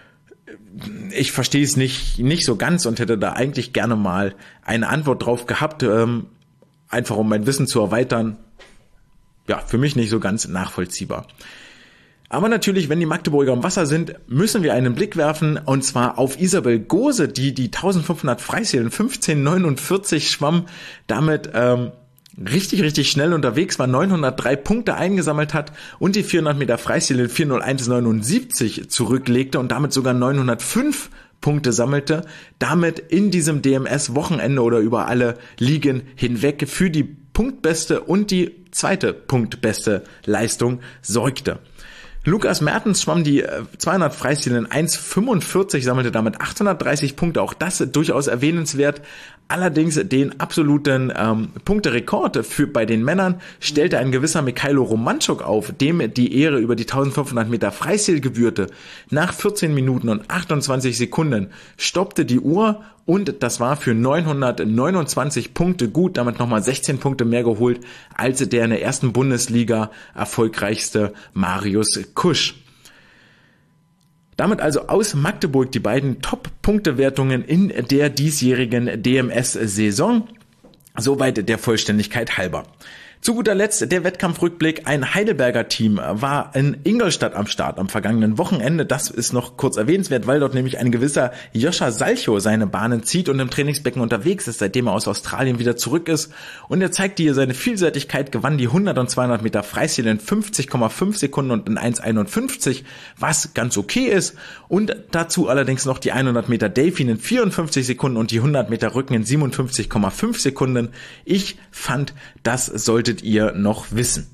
S1: Ich verstehe es nicht nicht so ganz und hätte da eigentlich gerne mal eine Antwort drauf gehabt, ähm, einfach um mein Wissen zu erweitern. Ja, für mich nicht so ganz nachvollziehbar. Aber natürlich, wenn die Magdeburger im Wasser sind, müssen wir einen Blick werfen, und zwar auf Isabel Gose, die die eintausendfünfhundert Freistil in fünfzehn neunundvierzig schwamm, damit ähm, richtig, richtig schnell unterwegs war, neunhundertdrei Punkte eingesammelt hat und die vierhundert Meter Freistil in vier null eins neunundsiebzig zurücklegte und damit sogar neunhundertfünf Punkte sammelte, damit in diesem D M S-Wochenende oder über alle Ligen hinweg für die punktbeste und die zweite punktbeste Leistung sorgte. Lukas Mertens schwamm die zweihundert Freistil in eins fünfundvierzig, sammelte damit achthundertdreißig Punkte, auch das durchaus erwähnenswert. Allerdings den absoluten ähm, Punkterekord für bei den Männern stellte ein gewisser Mikhailo Romanchuk auf, dem die Ehre über die eintausendfünfhundert Meter Freistil gebührte. Nach vierzehn Minuten und achtundzwanzig Sekunden stoppte die Uhr und das war für neunhundertneunundzwanzig Punkte gut, damit nochmal sechzehn Punkte mehr geholt als der in der ersten Bundesliga erfolgreichste Marius Kusch. Damit also aus Magdeburg die beiden Top-Punktewertungen in der diesjährigen D M S-Saison. Soweit der Vollständigkeit halber. Zu guter Letzt der Wettkampfrückblick. Ein Heidelberger Team war in Ingolstadt am Start am vergangenen Wochenende. Das ist noch kurz erwähnenswert, weil dort nämlich ein gewisser Joscha Salcho seine Bahnen zieht und im Trainingsbecken unterwegs ist, seitdem er aus Australien wieder zurück ist. Und er zeigte hier seine Vielseitigkeit, gewann die hundert und zweihundert Meter Freistil in fünfzig Komma fünf Sekunden und in eins einundfünfzig, was ganz okay ist. Und dazu allerdings noch die hundert Meter Delfin in vierundfünfzig Sekunden und die hundert Meter Rücken in siebenundfünfzig Komma fünf Sekunden. Ich fand, das solltet ihr noch wissen.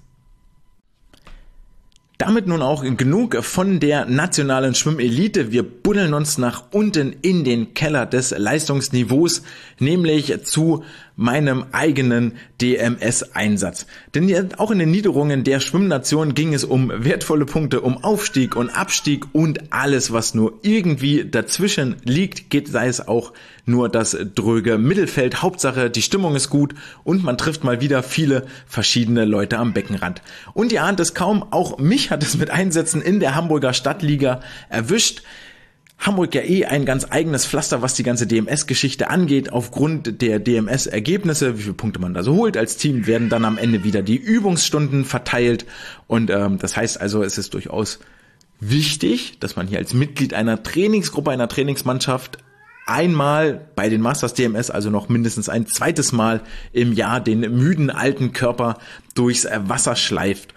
S1: Damit nun auch genug von der nationalen Schwimmelite. Wir buddeln uns nach unten in den Keller des Leistungsniveaus, nämlich zu meinem eigenen D M S-Einsatz. Denn auch in den Niederungen der Schwimmnation ging es um wertvolle Punkte, um Aufstieg und Abstieg und alles, was nur irgendwie dazwischen liegt, geht, sei es auch nur das dröge Mittelfeld. Hauptsache, die Stimmung ist gut und man trifft mal wieder viele verschiedene Leute am Beckenrand. Und ihr ahnt es kaum, auch mich hat es mit Einsätzen in der Hamburger Stadtliga erwischt. Hamburg ja eh ein ganz eigenes Pflaster, was die ganze D M S-Geschichte angeht, aufgrund der D M S-Ergebnisse, wie viele Punkte man da so holt als Team, werden dann am Ende wieder die Übungsstunden verteilt und ähm, das heißt also, es ist durchaus wichtig, dass man hier als Mitglied einer Trainingsgruppe, einer Trainingsmannschaft einmal bei den Masters D M S, also noch mindestens ein zweites Mal im Jahr den müden alten Körper durchs Wasser schleift.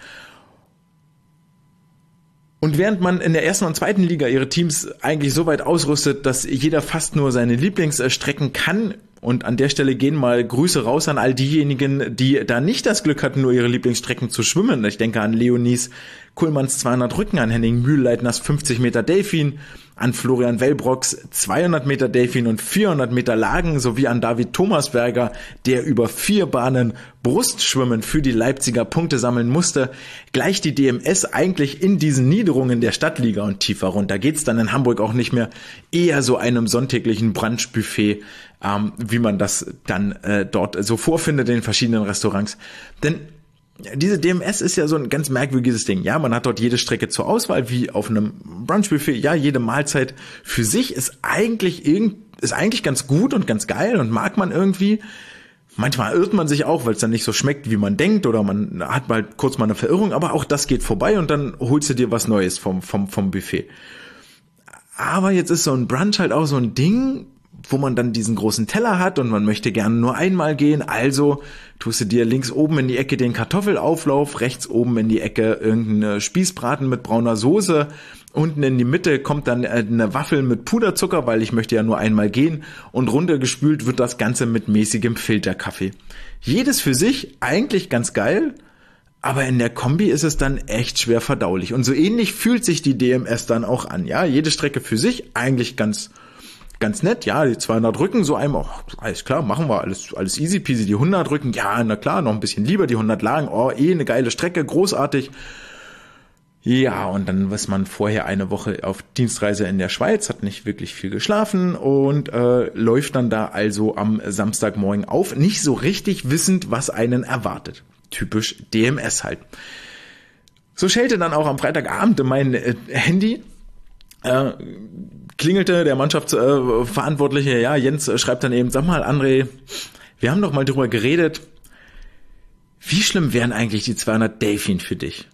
S1: Und während man in der ersten und zweiten Liga ihre Teams eigentlich so weit ausrüstet, dass jeder fast nur seine Lieblingsstrecken kann, und an der Stelle gehen mal Grüße raus an all diejenigen, die da nicht das Glück hatten, nur ihre Lieblingsstrecken zu schwimmen. Ich denke an Leonies Kuhlmanns zweihundert Rücken, an Henning Mühlleitners fünfzig Meter Delfin, an Florian Wellbrocks zweihundert Meter Delfin und vierhundert Meter Lagen sowie an David Thomasberger, der über vier Bahnen Brustschwimmen für die Leipziger Punkte sammeln musste. Gleich die D M S eigentlich in diesen Niederungen der Stadtliga und tiefer runter geht's dann in Hamburg auch nicht mehr, eher so einem sonntäglichen Brunchbuffet, ähm, wie man das dann äh, dort so vorfindet in den verschiedenen Restaurants. Denn diese D M S ist ja so ein ganz merkwürdiges Ding. Ja, man hat dort jede Strecke zur Auswahl, wie auf einem Brunchbuffet. Ja, jede Mahlzeit für sich ist eigentlich irgend, ist eigentlich ganz gut und ganz geil und mag man irgendwie. Manchmal irrt man sich auch, weil es dann nicht so schmeckt, wie man denkt, oder man hat mal kurz mal eine Verirrung, aber auch das geht vorbei und dann holst du dir was Neues vom, vom, vom Buffet. Aber jetzt ist so ein Brunch halt auch so ein Ding, wo man dann diesen großen Teller hat und man möchte gerne nur einmal gehen, also tust du dir links oben in die Ecke den Kartoffelauflauf, rechts oben in die Ecke irgendeine Spießbraten mit brauner Soße, unten in die Mitte kommt dann eine Waffel mit Puderzucker, weil ich möchte ja nur einmal gehen, und runtergespült wird das Ganze mit mäßigem Filterkaffee. Jedes für sich eigentlich ganz geil, aber in der Kombi ist es dann echt schwer verdaulich und so ähnlich fühlt sich die D M S dann auch an. Ja, jede Strecke für sich eigentlich ganz Ganz nett, ja, die zweihundert Rücken, so einmal, oh, alles klar, machen wir, alles alles easy peasy, die hundert Rücken, ja, na klar, noch ein bisschen lieber, die hundert Lagen, oh, eh eine geile Strecke, großartig. Ja, und dann ist man vorher eine Woche auf Dienstreise in der Schweiz, hat nicht wirklich viel geschlafen und äh, läuft dann da also am Samstagmorgen auf, nicht so richtig wissend, was einen erwartet. Typisch D M S halt. So schellte dann auch am Freitagabend mein äh, Handy, äh, klingelte der Mannschaftsverantwortliche, äh, ja, Jens äh, schreibt dann eben, sag mal, André, wir haben doch mal drüber geredet, wie schlimm wären eigentlich die zweihundert Delfin für dich?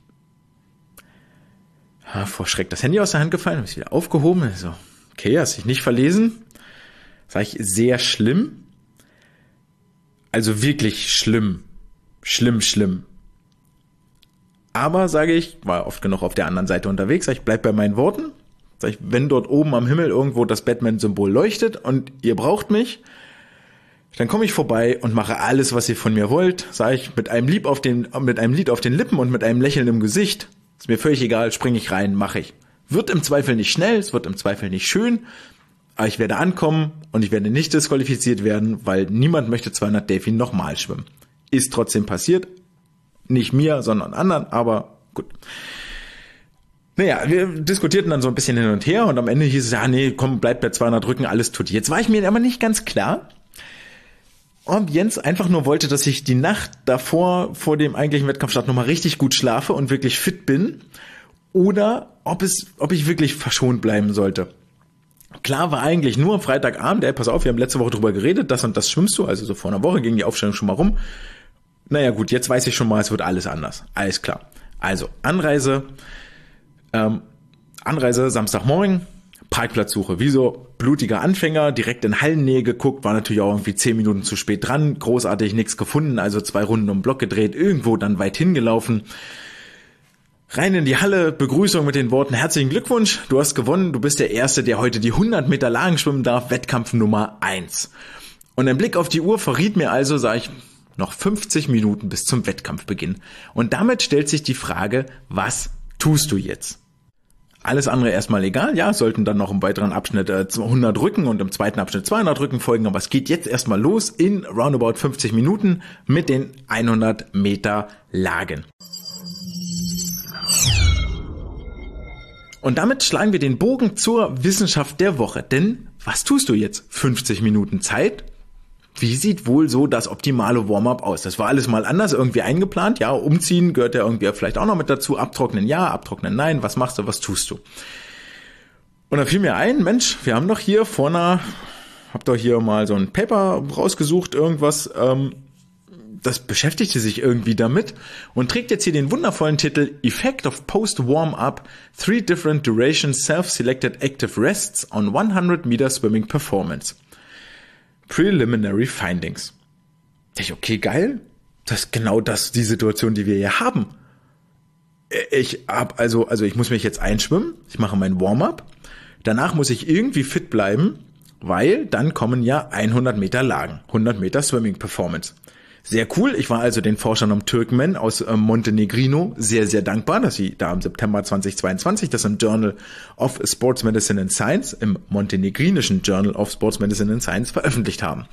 S1: Ja, vor Schreck das Handy aus der Hand gefallen, habe ich wieder aufgehoben, so, okay, hast dich nicht verlesen, sag ich, sehr schlimm, also wirklich schlimm, schlimm, schlimm. Aber, sage ich, war oft genug auf der anderen Seite unterwegs, sag ich, bleib bei meinen Worten. Sag ich, wenn dort oben am Himmel irgendwo das Batman-Symbol leuchtet und ihr braucht mich, dann komme ich vorbei und mache alles, was ihr von mir wollt. Sag ich, mit einem Lied auf den, mit einem Lied auf den Lippen und mit einem Lächeln im Gesicht. Ist mir völlig egal, springe ich rein, mache ich. Wird im Zweifel nicht schnell, es wird im Zweifel nicht schön, aber ich werde ankommen und ich werde nicht disqualifiziert werden, weil niemand möchte zweihundert Delfin nochmal schwimmen. Ist trotzdem passiert. Nicht mir, sondern anderen, aber gut. Naja, wir diskutierten dann so ein bisschen hin und her und am Ende hieß es, ja, nee, komm, bleib bei zweihundert Rücken, alles tut. Jetzt war ich mir aber nicht ganz klar, ob Jens einfach nur wollte, dass ich die Nacht davor, vor dem eigentlichen Wettkampfstart, nochmal richtig gut schlafe und wirklich fit bin, oder ob es, ob ich wirklich verschont bleiben sollte. Klar war eigentlich nur am Freitagabend, ey, pass auf, wir haben letzte Woche drüber geredet, das und das schwimmst du, also so vor einer Woche ging die Aufstellung schon mal rum. Naja gut, jetzt weiß ich schon mal, es wird alles anders. Alles klar. Also, Anreise, ähm, Anreise Samstagmorgen, Parkplatzsuche. Wie so blutiger Anfänger, direkt in Hallennähe geguckt, war natürlich auch irgendwie zehn Minuten zu spät dran, großartig nichts gefunden, also zwei Runden um den Block gedreht, irgendwo dann weit hingelaufen. Rein in die Halle, Begrüßung mit den Worten, herzlichen Glückwunsch, du hast gewonnen, du bist der Erste, der heute die hundert Meter Lagen schwimmen darf, Wettkampf Nummer eins. Und ein Blick auf die Uhr verriet mir also, sag ich, noch fünfzig Minuten bis zum Wettkampfbeginn. Und damit stellt sich die Frage, was tust du jetzt? Alles andere erstmal egal, ja, sollten dann noch im weiteren Abschnitt äh, hundert Rücken und im zweiten Abschnitt zweihundert Rücken folgen, aber es geht jetzt erstmal los in roundabout fünfzig Minuten mit den hundert Meter Lagen. Und damit schlagen wir den Bogen zur Wissenschaft der Woche, denn was tust du jetzt? fünfzig Minuten Zeit? Wie sieht wohl so das optimale Warm-up aus? Das war alles mal anders irgendwie eingeplant. Ja, umziehen gehört ja irgendwie vielleicht auch noch mit dazu. Abtrocknen ja, abtrocknen nein. Was machst du, was tust du? Und dann fiel mir ein, Mensch, wir haben doch hier vor einer, hab doch hier mal so ein Paper rausgesucht, irgendwas, ähm, das beschäftigte sich irgendwie damit und trägt jetzt hier den wundervollen Titel Effect of Post-Warm-Up, Three Different Durations Self-Selected Active Rests on hundert Meter Swimming Performance. Preliminary Findings. Ich, okay, geil. Das ist genau das, die Situation, die wir hier haben. Ich hab also, also ich muss mich jetzt einschwimmen. Ich mache mein Warm-up. Danach muss ich irgendwie fit bleiben, weil dann kommen ja hundert Meter Lagen, hundert Meter Swimming Performance. Sehr cool. Ich war also den Forschern um Türkmen aus äh, Montenegrino sehr, sehr dankbar, dass sie da im September zweitausendzweiundzwanzig das im Journal of Sports Medicine and Science, im montenegrinischen Journal of Sports Medicine and Science veröffentlicht haben.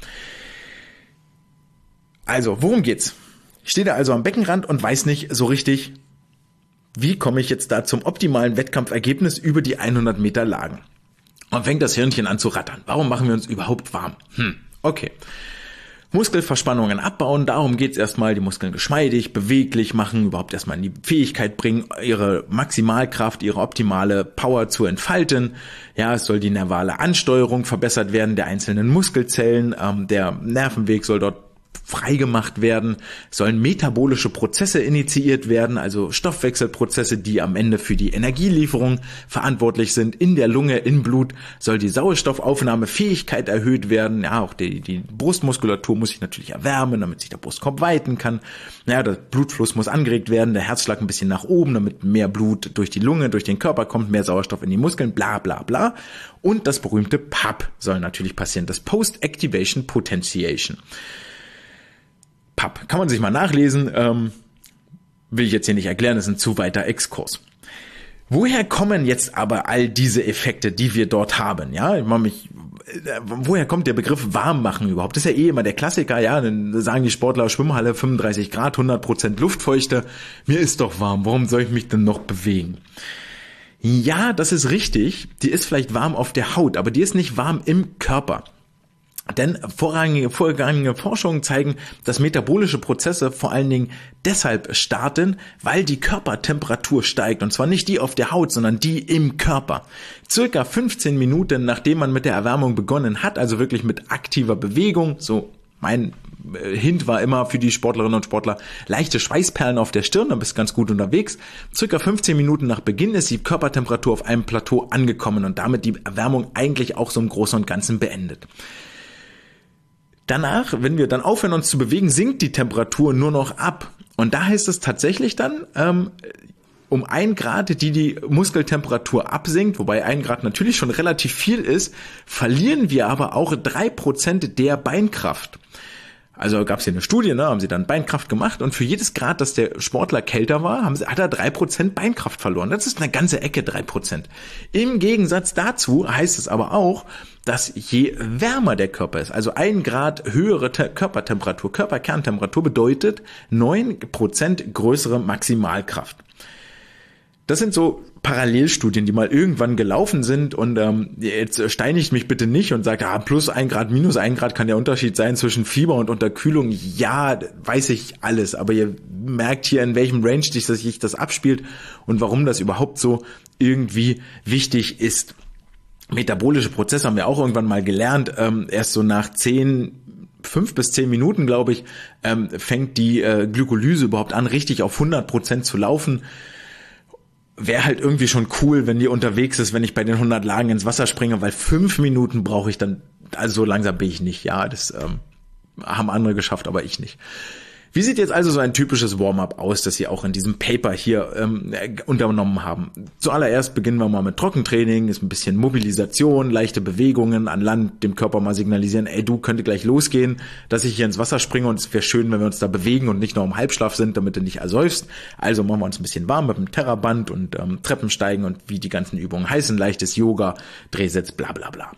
S1: Also, worum geht's? Ich stehe da also am Beckenrand und weiß nicht so richtig, wie komme ich jetzt da zum optimalen Wettkampfergebnis über die hundert Meter Lagen. Und fängt das Hirnchen an zu rattern. Warum machen wir uns überhaupt warm? Hm, okay. Muskelverspannungen abbauen, darum geht's erstmal, die Muskeln geschmeidig, beweglich machen, überhaupt erstmal in die Fähigkeit bringen, ihre Maximalkraft, ihre optimale Power zu entfalten. Ja, es soll die nervale Ansteuerung verbessert werden der einzelnen Muskelzellen, ähm, der Nervenweg soll dort freigemacht werden, sollen metabolische Prozesse initiiert werden, also Stoffwechselprozesse, die am Ende für die Energielieferung verantwortlich sind. In der Lunge, im Blut soll die Sauerstoffaufnahmefähigkeit erhöht werden. Ja, auch die, die Brustmuskulatur muss sich natürlich erwärmen, damit sich der Brustkorb weiten kann. Ja, der Blutfluss muss angeregt werden, der Herzschlag ein bisschen nach oben, damit mehr Blut durch die Lunge, durch den Körper kommt, mehr Sauerstoff in die Muskeln, bla bla bla. Und das berühmte P A P soll natürlich passieren, das Post-Activation Potentiation. P A P. Kann man sich mal nachlesen, ähm, will ich jetzt hier nicht erklären, das ist ein zu weiter Exkurs. Woher kommen jetzt aber all diese Effekte, die wir dort haben? Ja, ich mach mich, äh, woher kommt der Begriff warm machen überhaupt? Das ist ja eh immer der Klassiker, ja, dann sagen die Sportler, Schwimmhalle fünfunddreißig Grad, hundert Prozent Luftfeuchte, mir ist doch warm, warum soll ich mich denn noch bewegen? Ja, das ist richtig, die ist vielleicht warm auf der Haut, aber die ist nicht warm im Körper. Denn vorrangige, vorrangige Forschungen zeigen, dass metabolische Prozesse vor allen Dingen deshalb starten, weil die Körpertemperatur steigt. Und zwar nicht die auf der Haut, sondern die im Körper. Circa fünfzehn Minuten, nachdem man mit der Erwärmung begonnen hat, also wirklich mit aktiver Bewegung, so mein Hint war immer für die Sportlerinnen und Sportler, leichte Schweißperlen auf der Stirn, dann bist du ganz gut unterwegs. Circa fünfzehn Minuten nach Beginn ist die Körpertemperatur auf einem Plateau angekommen und damit die Erwärmung eigentlich auch so im Großen und Ganzen beendet. Danach, wenn wir dann aufhören, uns zu bewegen, sinkt die Temperatur nur noch ab. Und da heißt es tatsächlich dann, ähm, um ein Grad, die die Muskeltemperatur absinkt, wobei ein Grad natürlich schon relativ viel ist, verlieren wir aber auch drei Prozent der Beinkraft. Also gab es hier eine Studie, ne, haben sie dann Beinkraft gemacht und für jedes Grad, dass der Sportler kälter war, haben sie, hat er drei Prozent Beinkraft verloren. Das ist eine ganze Ecke, drei Prozent. Im Gegensatz dazu heißt es aber auch, dass je wärmer der Körper ist, also ein Grad höhere Te- Körpertemperatur, Körperkerntemperatur bedeutet neun Prozent größere Maximalkraft. Das sind so Parallelstudien, die mal irgendwann gelaufen sind und ähm, jetzt steinigt mich bitte nicht und sagt, ah, plus ein Grad, minus ein Grad kann der Unterschied sein zwischen Fieber und Unterkühlung. Ja, weiß ich alles, aber ihr merkt hier, in welchem Range sich das abspielt und warum das überhaupt so irgendwie wichtig ist. Metabolische Prozesse haben wir auch irgendwann mal gelernt, ähm, erst so nach zehn, fünf bis zehn Minuten, glaube ich, ähm, fängt die äh, Glykolyse überhaupt an, richtig auf hundert Prozent zu laufen. Wäre halt irgendwie schon cool, wenn die unterwegs ist, wenn ich bei den hundert Lagen ins Wasser springe, weil fünf Minuten brauche ich dann, also so langsam bin ich nicht. Ja, das ähm, haben andere geschafft, aber ich nicht. Wie sieht jetzt also so ein typisches Warm-up aus, das Sie auch in diesem Paper hier ähm, unternommen haben? Zuallererst beginnen wir mal mit Trockentraining, ist ein bisschen Mobilisation, leichte Bewegungen an Land, dem Körper mal signalisieren, ey, du könnte gleich losgehen, dass ich hier ins Wasser springe und es wäre schön, wenn wir uns da bewegen und nicht nur im Halbschlaf sind, damit du nicht ersäufst. Also machen wir uns ein bisschen warm mit dem Terraband und ähm, Treppensteigen und wie die ganzen Übungen heißen, leichtes Yoga, Drehsitz, bla bla bla.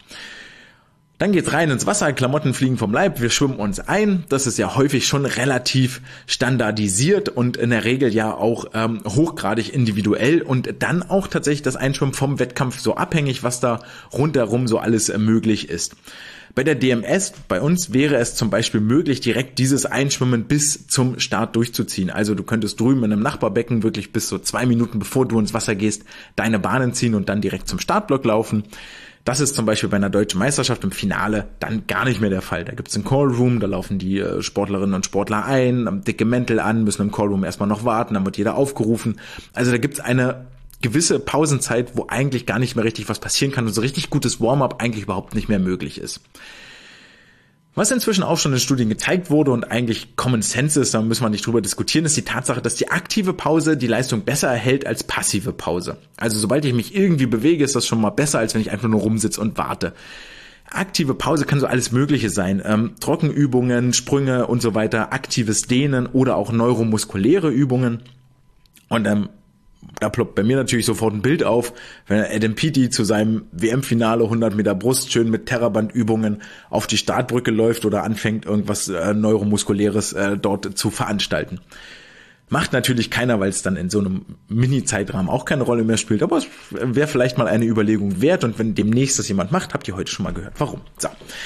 S1: Dann geht's rein ins Wasser, Klamotten fliegen vom Leib, wir schwimmen uns ein. Das ist ja häufig schon relativ standardisiert und in der Regel ja auch ähm, hochgradig individuell und dann auch tatsächlich das Einschwimmen vom Wettkampf so abhängig, was da rundherum so alles äh, möglich ist. Bei der D M S, bei uns wäre es zum Beispiel möglich, direkt dieses Einschwimmen bis zum Start durchzuziehen. Also du könntest drüben in einem Nachbarbecken wirklich bis so zwei Minuten bevor du ins Wasser gehst, deine Bahnen ziehen und dann direkt zum Startblock laufen. Das ist zum Beispiel bei einer deutschen Meisterschaft im Finale dann gar nicht mehr der Fall. Da gibt's einen Callroom, da laufen die Sportlerinnen und Sportler ein, haben dicke Mäntel an, müssen im Callroom erstmal noch warten, dann wird jeder aufgerufen. Also da gibt's eine gewisse Pausenzeit, wo eigentlich gar nicht mehr richtig was passieren kann und so richtig gutes Warm-up eigentlich überhaupt nicht mehr möglich ist. Was inzwischen auch schon in Studien gezeigt wurde und eigentlich Common Sense ist, da müssen wir nicht drüber diskutieren, ist die Tatsache, dass die aktive Pause die Leistung besser erhält als passive Pause. Also sobald ich mich irgendwie bewege, ist das schon mal besser, als wenn ich einfach nur rumsitze und warte. Aktive Pause kann so alles Mögliche sein. Ähm, Trockenübungen, Sprünge und so weiter, aktives Dehnen oder auch neuromuskuläre Übungen. Und ähm, da ploppt bei mir natürlich sofort ein Bild auf, wenn Adam Peaty zu seinem W M-Finale hundert Meter Brust schön mit Terrabandübungen auf die Startbrücke läuft oder anfängt, irgendwas äh, Neuromuskuläres äh, dort zu veranstalten. Macht natürlich keiner, weil es dann in so einem Mini-Zeitrahmen auch keine Rolle mehr spielt, aber es wäre vielleicht mal eine Überlegung wert und wenn demnächst das jemand macht, habt ihr heute schon mal gehört. Warum? So.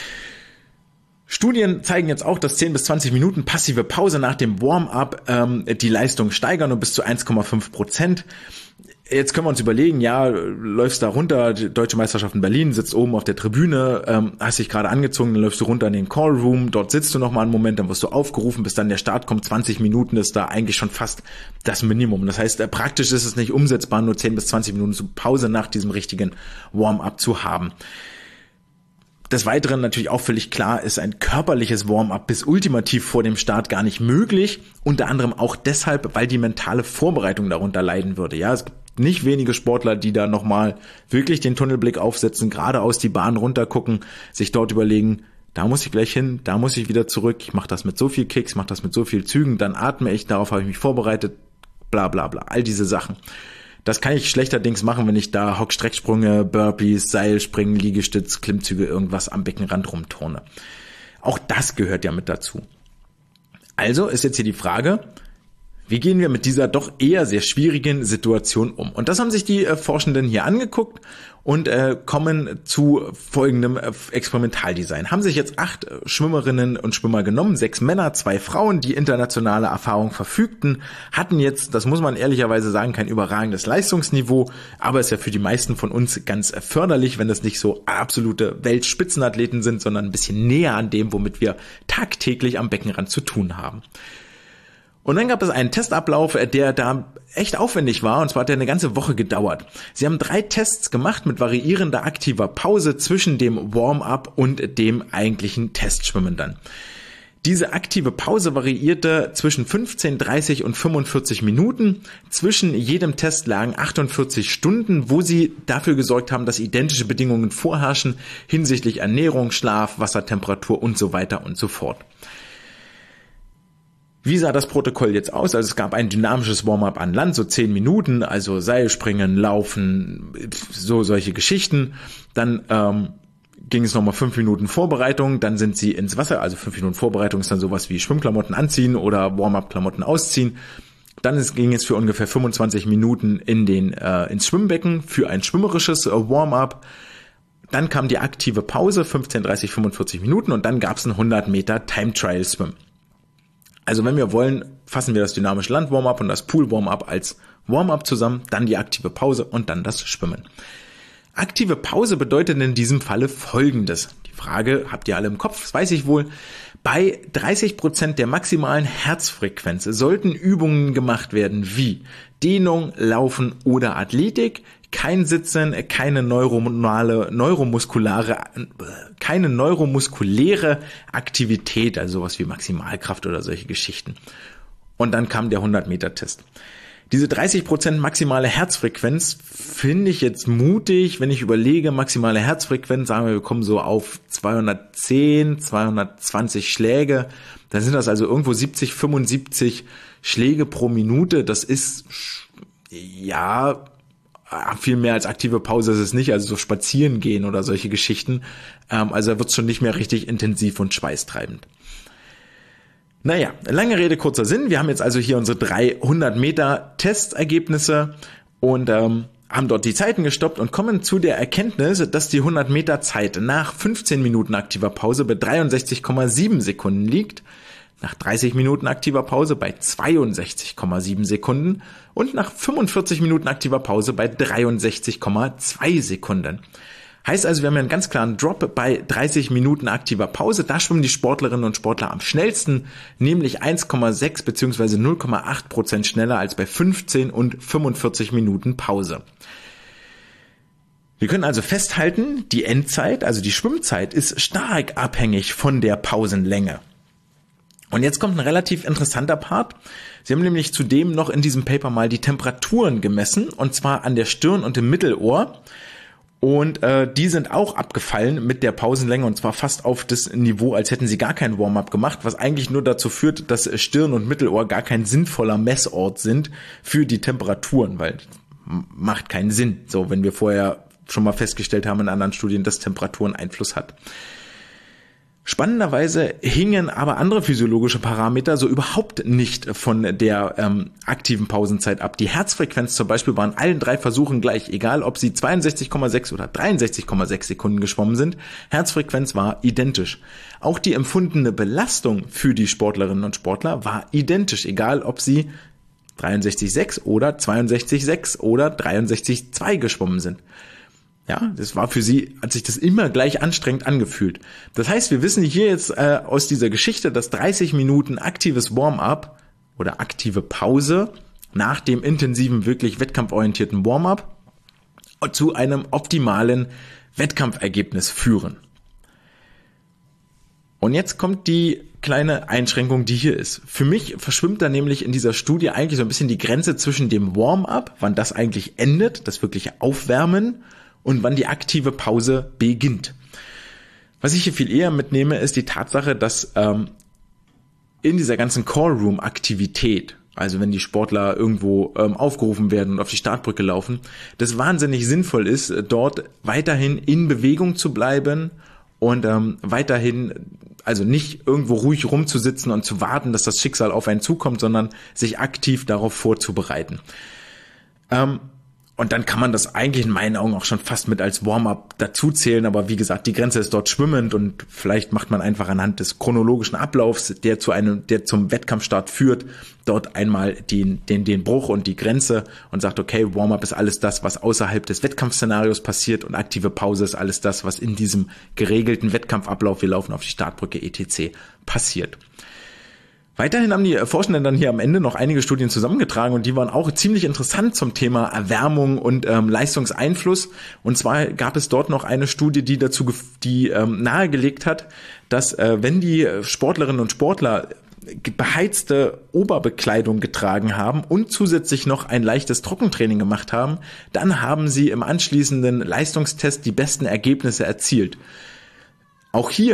S1: Studien zeigen jetzt auch, dass zehn bis zwanzig Minuten passive Pause nach dem Warm-up ähm, die Leistung steigern um bis zu eins Komma fünf Prozent. Jetzt können wir uns überlegen, ja, läufst da runter, die Deutsche Meisterschaft in Berlin, sitzt oben auf der Tribüne, ähm, hast dich gerade angezogen, dann läufst du runter in den Callroom, dort sitzt du noch mal einen Moment, dann wirst du aufgerufen, bis dann der Start kommt, zwanzig Minuten ist da eigentlich schon fast das Minimum. Das heißt, praktisch ist es nicht umsetzbar, nur zehn bis zwanzig Minuten Pause nach diesem richtigen Warm-up zu haben. Des Weiteren natürlich auch völlig klar, ist ein körperliches Warm-up bis ultimativ vor dem Start gar nicht möglich. Unter anderem auch deshalb, weil die mentale Vorbereitung darunter leiden würde. Ja, es gibt nicht wenige Sportler, die da nochmal wirklich den Tunnelblick aufsetzen, geradeaus die Bahn runtergucken, sich dort überlegen, da muss ich gleich hin, da muss ich wieder zurück, ich mache das mit so viel Kicks, mache das mit so viel Zügen, dann atme ich, darauf habe ich mich vorbereitet, bla bla bla, all diese Sachen. Das kann ich schlechterdings machen, wenn ich da Hock-Strecksprünge, Burpees, Seilspringen, Liegestütz, Klimmzüge, irgendwas am Beckenrand rumturne. Auch das gehört ja mit dazu. Also ist jetzt hier die Frage, wie gehen wir mit dieser doch eher sehr schwierigen Situation um? Und das haben sich die äh, Forschenden hier angeguckt und äh, kommen zu folgendem äh, Experimentaldesign. Haben sich jetzt acht äh, Schwimmerinnen und Schwimmer genommen, sechs Männer, zwei Frauen, die internationale Erfahrung verfügten, hatten jetzt, das muss man ehrlicherweise sagen, kein überragendes Leistungsniveau, aber ist ja für die meisten von uns ganz äh, förderlich, wenn das nicht so absolute Weltspitzenathleten sind, sondern ein bisschen näher an dem, womit wir tagtäglich am Beckenrand zu tun haben. Und dann gab es einen Testablauf, der da echt aufwendig war, und zwar hat der eine ganze Woche gedauert. Sie haben drei Tests gemacht mit variierender aktiver Pause zwischen dem Warm-up und dem eigentlichen Testschwimmen dann. Diese aktive Pause variierte zwischen fünfzehn, dreißig und fünfundvierzig Minuten. Zwischen jedem Test lagen achtundvierzig Stunden, wo sie dafür gesorgt haben, dass identische Bedingungen vorherrschen hinsichtlich Ernährung, Schlaf, Wassertemperatur und so weiter und so fort. Wie sah das Protokoll jetzt aus? Also es gab ein dynamisches Warm-up an Land, so zehn Minuten, also Seilspringen, Laufen, so solche Geschichten. Dann ähm, ging es nochmal fünf Minuten Vorbereitung, dann sind sie ins Wasser, also fünf Minuten Vorbereitung ist dann sowas wie Schwimmklamotten anziehen oder Warm-up-Klamotten ausziehen. Dann ist, ging es für ungefähr fünfundzwanzig Minuten in den äh, ins Schwimmbecken für ein schwimmerisches äh, Warm-up. Dann kam die aktive Pause, fünfzehn, dreißig, fünfundvierzig Minuten und dann gab es ein hundert Meter Time Trial Swim. Also wenn wir wollen, fassen wir das dynamische Land-Warm-up und das Pool-Warm-up als Warm-up zusammen, dann die aktive Pause und dann das Schwimmen. Aktive Pause bedeutet in diesem Falle Folgendes. Die Frage habt ihr alle im Kopf, das weiß ich wohl. Bei dreißig Prozent der maximalen Herzfrequenz sollten Übungen gemacht werden wie Dehnung, Laufen oder Athletik. Kein Sitzen, keine neuronale, neuromuskulare, keine neuromuskuläre Aktivität, also sowas wie Maximalkraft oder solche Geschichten. Und dann kam der hundert Meter Test. Diese dreißig Prozent maximale Herzfrequenz finde ich jetzt mutig, wenn ich überlege, maximale Herzfrequenz, sagen wir, wir kommen so auf zweihundertzehn, zweihundertzwanzig Schläge, dann sind das also irgendwo siebzig, fünfundsiebzig Schläge pro Minute, das ist, ja, viel mehr als aktive Pause ist es nicht, also so spazieren gehen oder solche Geschichten. Also da wird es schon nicht mehr richtig intensiv und schweißtreibend. Naja, lange Rede, kurzer Sinn. Wir haben jetzt also hier unsere drei hundert Meter Testergebnisse und ähm, haben dort die Zeiten gestoppt und kommen zu der Erkenntnis, dass die hundert Meter Zeit nach fünfzehn Minuten aktiver Pause bei dreiundsechzig Komma sieben Sekunden liegt, nach dreißig Minuten aktiver Pause bei zweiundsechzig Komma sieben Sekunden und nach fünfundvierzig Minuten aktiver Pause bei dreiundsechzig Komma zwei Sekunden. Heißt also, wir haben einen ganz klaren Drop bei dreißig Minuten aktiver Pause. Da schwimmen die Sportlerinnen und Sportler am schnellsten, nämlich eins Komma sechs bzw. null Komma acht Prozent schneller als bei fünfzehn und fünfundvierzig Minuten Pause. Wir können also festhalten, die Endzeit, also die Schwimmzeit, ist stark abhängig von der Pausenlänge. Und jetzt kommt ein relativ interessanter Part. Sie haben nämlich zudem noch in diesem Paper mal die Temperaturen gemessen, und zwar an der Stirn und im Mittelohr. Und äh, die sind auch abgefallen mit der Pausenlänge, und zwar fast auf das Niveau, als hätten sie gar kein Warm-up gemacht, was eigentlich nur dazu führt, dass Stirn und Mittelohr gar kein sinnvoller Messort sind für die Temperaturen, weil macht keinen Sinn, so wenn wir vorher schon mal festgestellt haben in anderen Studien, dass Temperaturen Einfluss hat. Spannenderweise hingen aber andere physiologische Parameter so überhaupt nicht von der ähm, aktiven Pausenzeit ab. Die Herzfrequenz zum Beispiel war in allen drei Versuchen gleich, egal ob sie zweiundsechzig Komma sechs oder dreiundsechzig Komma sechs Sekunden geschwommen sind. Herzfrequenz war identisch. Auch die empfundene Belastung für die Sportlerinnen und Sportler war identisch, egal ob sie dreiundsechzig Komma sechs oder zweiundsechzig Komma sechs oder dreiundsechzig Komma zwei geschwommen sind. Ja, das war für sie, hat sich das immer gleich anstrengend angefühlt. Das heißt, wir wissen hier jetzt äh, aus dieser Geschichte, dass dreißig Minuten aktives Warm-up oder aktive Pause nach dem intensiven, wirklich wettkampforientierten Warm-up zu einem optimalen Wettkampfergebnis führen. Und jetzt kommt die kleine Einschränkung, die hier ist. Für mich verschwimmt da nämlich in dieser Studie eigentlich so ein bisschen die Grenze zwischen dem Warm-up, wann das eigentlich endet, das wirkliche Aufwärmen, und wann die aktive Pause beginnt. Was ich hier viel eher mitnehme, ist die Tatsache, dass ähm, in dieser ganzen Callroom-Aktivität, also wenn die Sportler irgendwo ähm, aufgerufen werden und auf die Startbrücke laufen, das wahnsinnig sinnvoll ist, dort weiterhin in Bewegung zu bleiben und ähm, weiterhin, also nicht irgendwo ruhig rumzusitzen und zu warten, dass das Schicksal auf einen zukommt, sondern sich aktiv darauf vorzubereiten. Ähm, Und dann kann man das eigentlich in meinen Augen auch schon fast mit als Warm-up dazu zählen. Aber wie gesagt, die Grenze ist dort schwimmend und vielleicht macht man einfach anhand des chronologischen Ablaufs, der zu einem, der zum Wettkampfstart führt, dort einmal den, den, den Bruch und die Grenze und sagt, okay, Warm-up ist alles das, was außerhalb des Wettkampfszenarios passiert, und aktive Pause ist alles das, was in diesem geregelten Wettkampfablauf, wir laufen auf die Startbrücke et cetera passiert. Weiterhin haben die Forschenden dann hier am Ende noch einige Studien zusammengetragen, und die waren auch ziemlich interessant zum Thema Erwärmung und ähm, Leistungseinfluss. Und zwar gab es dort noch eine Studie, die dazu die ähm, nahegelegt hat, dass äh, wenn die Sportlerinnen und Sportler beheizte Oberbekleidung getragen haben und zusätzlich noch ein leichtes Trockentraining gemacht haben, dann haben sie im anschließenden Leistungstest die besten Ergebnisse erzielt. Auch hier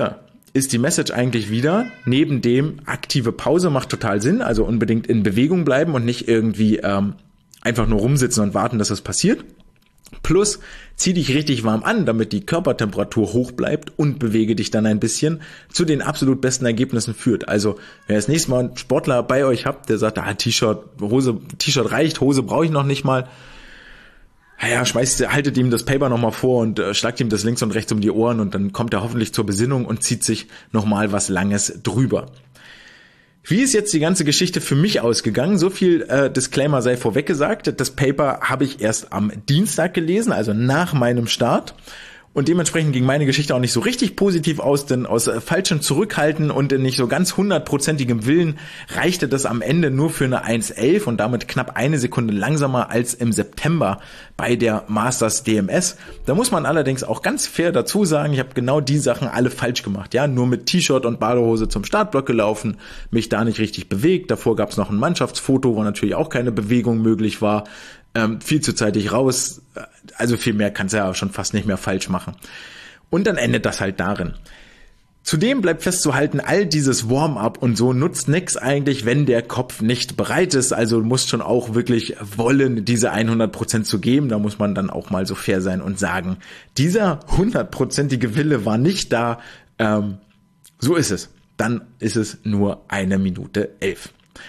S1: ist die Message eigentlich wieder, neben dem aktive Pause macht total Sinn, also unbedingt in Bewegung bleiben und nicht irgendwie ähm, einfach nur rumsitzen und warten, dass es passiert. Plus, zieh dich richtig warm an, damit die Körpertemperatur hoch bleibt und bewege dich dann ein bisschen zu den absolut besten Ergebnissen führt. Also, wenn ihr das nächste Mal einen Sportler bei euch habt, der sagt, ah, T-Shirt, Hose, T-Shirt reicht, Hose brauche ich noch nicht mal. Naja, schmeißt, haltet ihm das Paper nochmal vor und äh, schlagt ihm das links und rechts um die Ohren und dann kommt er hoffentlich zur Besinnung und zieht sich nochmal was Langes drüber. Wie ist jetzt die ganze Geschichte für mich ausgegangen? So viel äh, Disclaimer sei vorweg gesagt. Das Paper habe ich erst am Dienstag gelesen, also nach meinem Start. Und dementsprechend ging meine Geschichte auch nicht so richtig positiv aus, denn aus äh, falschem Zurückhalten und nicht so ganz hundertprozentigem Willen reichte das am Ende nur für eine eins elf und damit knapp eine Sekunde langsamer als im September bei der Masters D M S. Da muss man allerdings auch ganz fair dazu sagen, ich habe genau die Sachen alle falsch gemacht. Ja, nur mit T-Shirt und Badehose zum Startblock gelaufen, mich da nicht richtig bewegt. Davor gab es noch ein Mannschaftsfoto, wo natürlich auch keine Bewegung möglich war. Ähm, viel zu zeitig raus, also viel mehr kannst du ja schon fast nicht mehr falsch machen. Und dann endet das halt darin. Zudem bleibt festzuhalten, all dieses Warm-up und so nutzt nix eigentlich, wenn der Kopf nicht bereit ist. Also du musst schon auch wirklich wollen, diese hundert Prozent zu geben. Da muss man dann auch mal so fair sein und sagen, dieser hundertprozentige Wille war nicht da. Ähm, so ist es. Dann ist es nur eine Minute elf.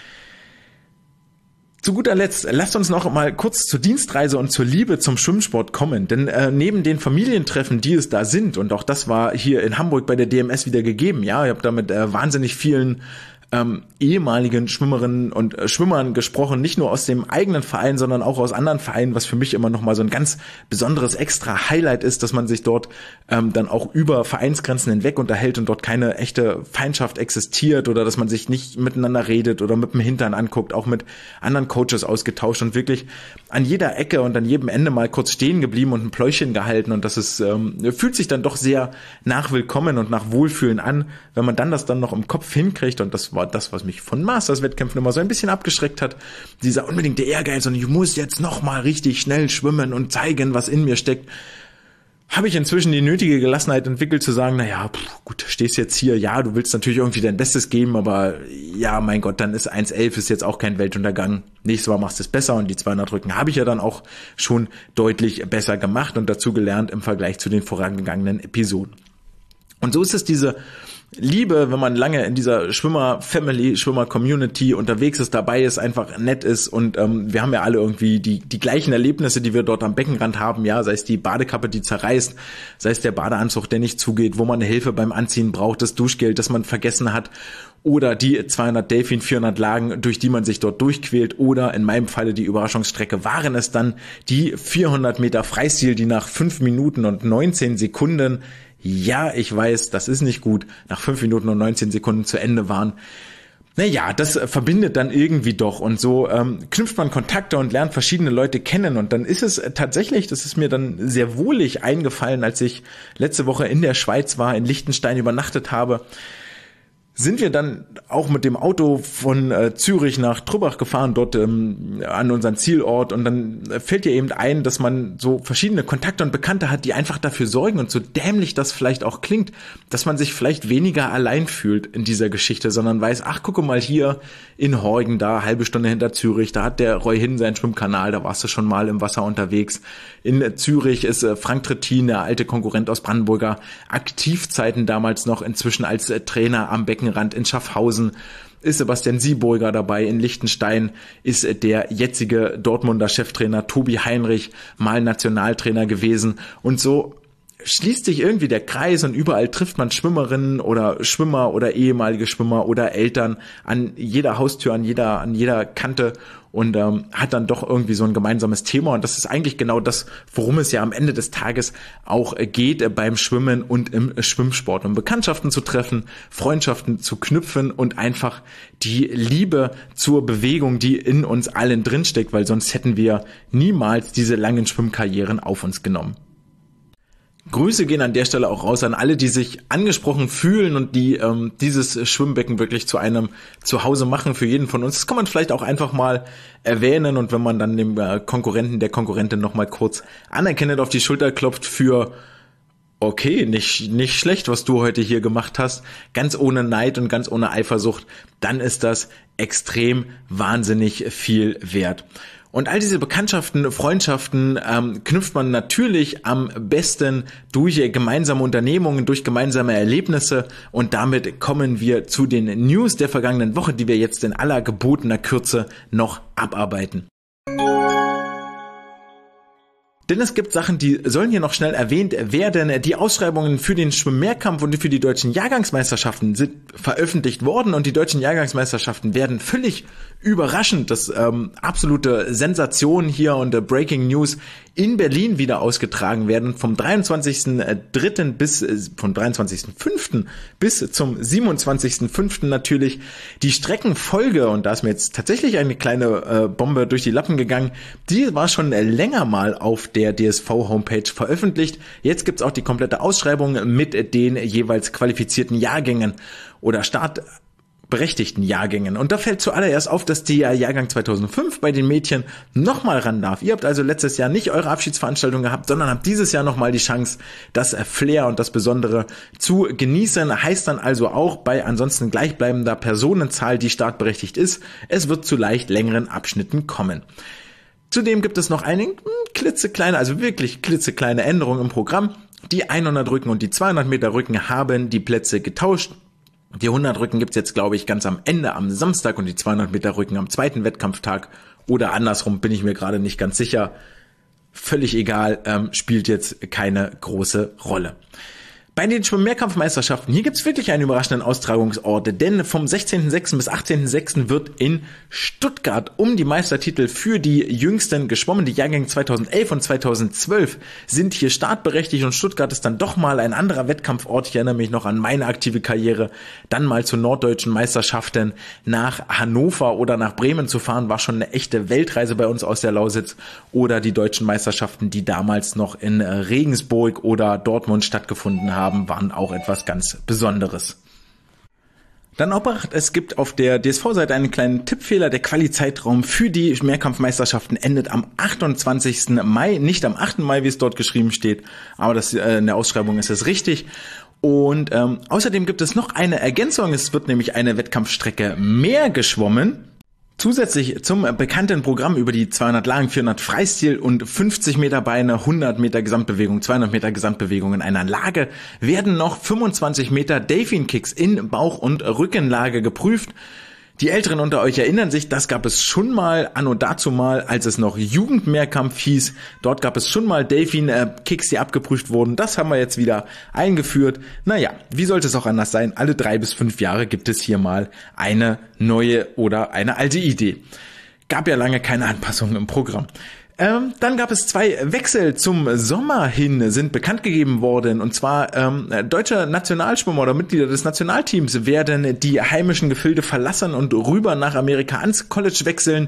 S1: Zu guter Letzt, lasst uns noch mal kurz zur Dienstreise und zur Liebe zum Schwimmsport kommen, denn äh, neben den Familientreffen, die es da sind, und auch das war hier in Hamburg bei der D M S wieder gegeben, ja, ich habe da mit äh, wahnsinnig vielen ähm, ehemaligen Schwimmerinnen und äh, Schwimmern gesprochen, nicht nur aus dem eigenen Verein, sondern auch aus anderen Vereinen, was für mich immer noch mal so ein ganz besonderes extra Highlight ist, dass man sich dort ähm, dann auch über Vereinsgrenzen hinweg unterhält und dort keine echte Feindschaft existiert oder dass man sich nicht miteinander redet oder mit dem Hintern anguckt, auch mit anderen Coaches ausgetauscht und wirklich an jeder Ecke und an jedem Ende mal kurz stehen geblieben und ein Pläuschen gehalten und das ist ähm, fühlt sich dann doch sehr nach Willkommen und nach Wohlfühlen an, wenn man dann das dann noch im Kopf hinkriegt und das war das, was mich von Masters-Wettkämpfen immer so ein bisschen abgeschreckt hat, dieser unbedingte Ehrgeiz und ich muss jetzt noch mal richtig schnell schwimmen und zeigen, was in mir steckt, habe ich inzwischen die nötige Gelassenheit entwickelt zu sagen, naja, pff, gut, stehst jetzt hier, ja, du willst natürlich irgendwie dein Bestes geben, aber ja, mein Gott, dann ist eins elf ist jetzt auch kein Weltuntergang. Nächstes Mal machst du es besser und die zweihundert Rücken habe ich ja dann auch schon deutlich besser gemacht und dazu gelernt im Vergleich zu den vorangegangenen Episoden. Und so ist es diese Liebe, wenn man lange in dieser Schwimmer-Family, Schwimmer-Community unterwegs ist, dabei ist, einfach nett ist und ähm, wir haben ja alle irgendwie die die gleichen Erlebnisse, die wir dort am Beckenrand haben, ja, sei es die Badekappe, die zerreißt, sei es der Badeanzug, der nicht zugeht, wo man eine Hilfe beim Anziehen braucht, das Duschgel, das man vergessen hat oder die zweihundert Delfin, vierhundert Lagen, durch die man sich dort durchquält oder in meinem Falle die Überraschungsstrecke waren es dann die vierhundert Meter Freistil, die nach fünf Minuten und neunzehn Sekunden, ja, ich weiß, das ist nicht gut, nach fünf Minuten und neunzehn Sekunden zu Ende waren. Naja, das verbindet dann irgendwie doch und so ähm, knüpft man Kontakte und lernt verschiedene Leute kennen und dann ist es tatsächlich, das ist mir dann sehr wohlig eingefallen, als ich letzte Woche in der Schweiz war, in Liechtenstein übernachtet habe, sind wir dann auch mit dem Auto von äh, Zürich nach Trübach gefahren, dort ähm, an unseren Zielort und dann fällt dir eben ein, dass man so verschiedene Kontakte und Bekannte hat, die einfach dafür sorgen und so dämlich das vielleicht auch klingt, dass man sich vielleicht weniger allein fühlt in dieser Geschichte, sondern weiß, ach, gucke mal hier in Horgen, da halbe Stunde hinter Zürich, da hat der Roy Hinn seinen Schwimmkanal, da warst du schon mal im Wasser unterwegs. In Zürich ist äh, Frank Trittin, der alte Konkurrent aus Brandenburger Aktivzeiten damals noch, inzwischen als äh, Trainer am Beckenrand in Schaffhausen, ist Sebastian Sieburger dabei, in Liechtenstein ist der jetzige Dortmunder Cheftrainer Tobi Heinrich mal Nationaltrainer gewesen und so schließt sich irgendwie der Kreis und überall trifft man Schwimmerinnen oder Schwimmer oder ehemalige Schwimmer oder Eltern an jeder Haustür, an jeder, an jeder Kante und ähm, hat dann doch irgendwie so ein gemeinsames Thema und das ist eigentlich genau das, worum es ja am Ende des Tages auch geht äh, beim Schwimmen und im Schwimmsport, um Bekanntschaften zu treffen, Freundschaften zu knüpfen und einfach die Liebe zur Bewegung, die in uns allen drinsteckt, weil sonst hätten wir niemals diese langen Schwimmkarrieren auf uns genommen. Grüße gehen an der Stelle auch raus an alle, die sich angesprochen fühlen und die ähm, dieses Schwimmbecken wirklich zu einem Zuhause machen für jeden von uns. Das kann man vielleicht auch einfach mal erwähnen und wenn man dann dem äh, Konkurrenten, der Konkurrentin nochmal kurz anerkennend auf die Schulter klopft für okay, nicht, nicht schlecht, was du heute hier gemacht hast, ganz ohne Neid und ganz ohne Eifersucht, dann ist das extrem wahnsinnig viel wert. Und all diese Bekanntschaften, Freundschaften ähm, knüpft man natürlich am besten durch gemeinsame Unternehmungen, durch gemeinsame Erlebnisse. Und damit kommen wir zu den News der vergangenen Woche, die wir jetzt in aller gebotener Kürze noch abarbeiten. Denn es gibt Sachen, die sollen hier noch schnell erwähnt werden. Die Ausschreibungen für den Schwimmmehrkampf und für die deutschen Jahrgangsmeisterschaften sind veröffentlicht worden und die deutschen Jahrgangsmeisterschaften werden völlig überraschend, das ähm, absolute Sensation hier und äh, Breaking News, in Berlin wieder ausgetragen werden, vom dreiundzwanzigsten dritten bis, äh, vom dreiundzwanzigsten fünften bis zum siebenundzwanzigsten fünften natürlich. Die Streckenfolge, und da ist mir jetzt tatsächlich eine kleine äh, Bombe durch die Lappen gegangen, die war schon äh, länger mal auf der D S V-Homepage veröffentlicht. Jetzt gibt's auch die komplette Ausschreibung mit den jeweils qualifizierten Jahrgängen oder startberechtigten Jahrgängen. Und da fällt zuallererst auf, dass der Jahrgang zweitausendfünf bei den Mädchen nochmal ran darf. Ihr habt also letztes Jahr nicht eure Abschiedsveranstaltung gehabt, sondern habt dieses Jahr nochmal die Chance, das Flair und das Besondere zu genießen. Heißt dann also auch bei ansonsten gleichbleibender Personenzahl, die startberechtigt ist, es wird zu leicht längeren Abschnitten kommen. Zudem gibt es noch eine klitzekleine, also wirklich klitzekleine Änderung im Programm. Die hundert Rücken und die zweihundert Meter Rücken haben die Plätze getauscht. Die hundert Rücken gibt's jetzt, glaube ich, ganz am Ende am Samstag und die zweihundert Meter Rücken am zweiten Wettkampftag. Oder andersrum, bin ich mir gerade nicht ganz sicher. Völlig egal, ähm, spielt jetzt keine große Rolle. Bei den Schwimm-Mehrkampfmeisterschaften, hier gibt's wirklich einen überraschenden Austragungsort, denn vom sechzehnten sechsten bis achtzehnten sechsten wird in Stuttgart um die Meistertitel für die Jüngsten geschwommen. Die Jahrgänge zweitausendelf und zweitausendzwölf sind hier startberechtigt und Stuttgart ist dann doch mal ein anderer Wettkampfort. Ich erinnere mich noch an meine aktive Karriere, dann mal zu norddeutschen Meisterschaften nach Hannover oder nach Bremen zu fahren, war schon eine echte Weltreise bei uns aus der Lausitz, oder die deutschen Meisterschaften, die damals noch in Regensburg oder Dortmund stattgefunden haben. haben, waren auch etwas ganz Besonderes. Dann Obacht, es gibt auf der D S V-Seite einen kleinen Tippfehler. Der Quali-Zeitraum für die Mehrkampfmeisterschaften endet am achtundzwanzigsten Mai, nicht am achten Mai, wie es dort geschrieben steht, aber das, äh, in der Ausschreibung ist es richtig. Und ähm, außerdem gibt es noch eine Ergänzung, es wird nämlich eine Wettkampfstrecke mehr geschwommen. Zusätzlich zum bekannten Programm über die zweihundert Lagen, vierhundert Freistil und fünfzig Meter Beine, hundert Meter Gesamtbewegung, zweihundert Meter Gesamtbewegung in einer Lage werden noch fünfundzwanzig Meter Delfin Kicks in Bauch- und Rückenlage geprüft. Die Älteren unter euch erinnern sich, das gab es schon mal anno dazu mal, als es noch Jugendmehrkampf hieß. Dort gab es schon mal Delfin-Kicks, die abgeprüft wurden. Das haben wir jetzt wieder eingeführt. Naja, wie sollte es auch anders sein? Alle drei bis fünf Jahre gibt es hier mal eine neue oder eine alte Idee. Gab ja lange keine Anpassungen im Programm. Ähm, dann gab es zwei Wechsel zum Sommer hin, sind bekannt gegeben worden, und zwar ähm, deutsche Nationalschwimmer oder Mitglieder des Nationalteams werden die heimischen Gefilde verlassen und rüber nach Amerika ans College wechseln.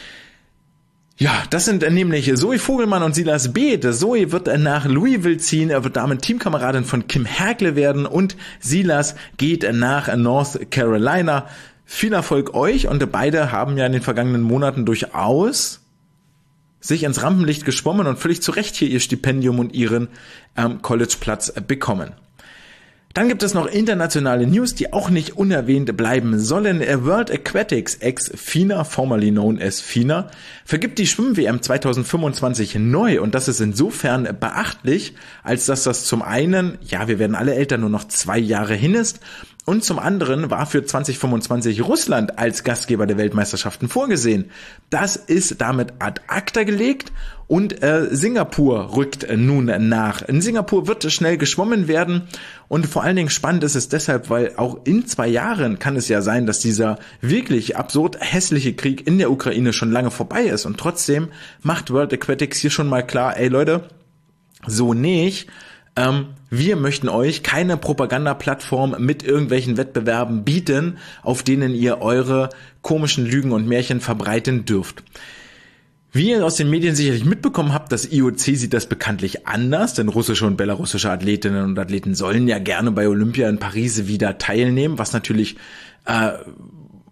S1: Ja, das sind nämlich Zoe Vogelmann und Silas Beeth. Zoe wird nach Louisville ziehen, er wird damit Teamkameradin von Kim Herkle werden, und Silas geht nach North Carolina. Viel Erfolg euch, und beide haben ja in den vergangenen Monaten durchaus sich ins Rampenlicht geschwommen und völlig zu Recht hier ihr Stipendium und ihren ähm, Collegeplatz bekommen. Dann gibt es noch internationale News, die auch nicht unerwähnt bleiben sollen. World Aquatics, ex-FINA, formerly known as FINA, vergibt die Schwimm-W M zweitausendfünfundzwanzig neu, und das ist insofern beachtlich, als dass das zum einen, ja, wir werden alle älter, nur noch zwei Jahre hin ist, und zum anderen war für zwanzig fünfundzwanzig Russland als Gastgeber der Weltmeisterschaften vorgesehen. Das ist damit ad acta gelegt, und äh, Singapur rückt nun nach. In Singapur wird schnell geschwommen werden, und vor allen Dingen spannend ist es deshalb, weil auch in zwei Jahren kann es ja sein, dass dieser wirklich absurd hässliche Krieg in der Ukraine schon lange vorbei ist, und trotzdem macht World Aquatics hier schon mal klar, ey Leute, so nicht. Ähm, wir möchten euch keine Propagandaplattform mit irgendwelchen Wettbewerben bieten, auf denen ihr eure komischen Lügen und Märchen verbreiten dürft. Wie ihr aus den Medien sicherlich mitbekommen habt, das I O C sieht das bekanntlich anders, denn russische und belarussische Athletinnen und Athleten sollen ja gerne bei Olympia in Paris wieder teilnehmen, was natürlich äh,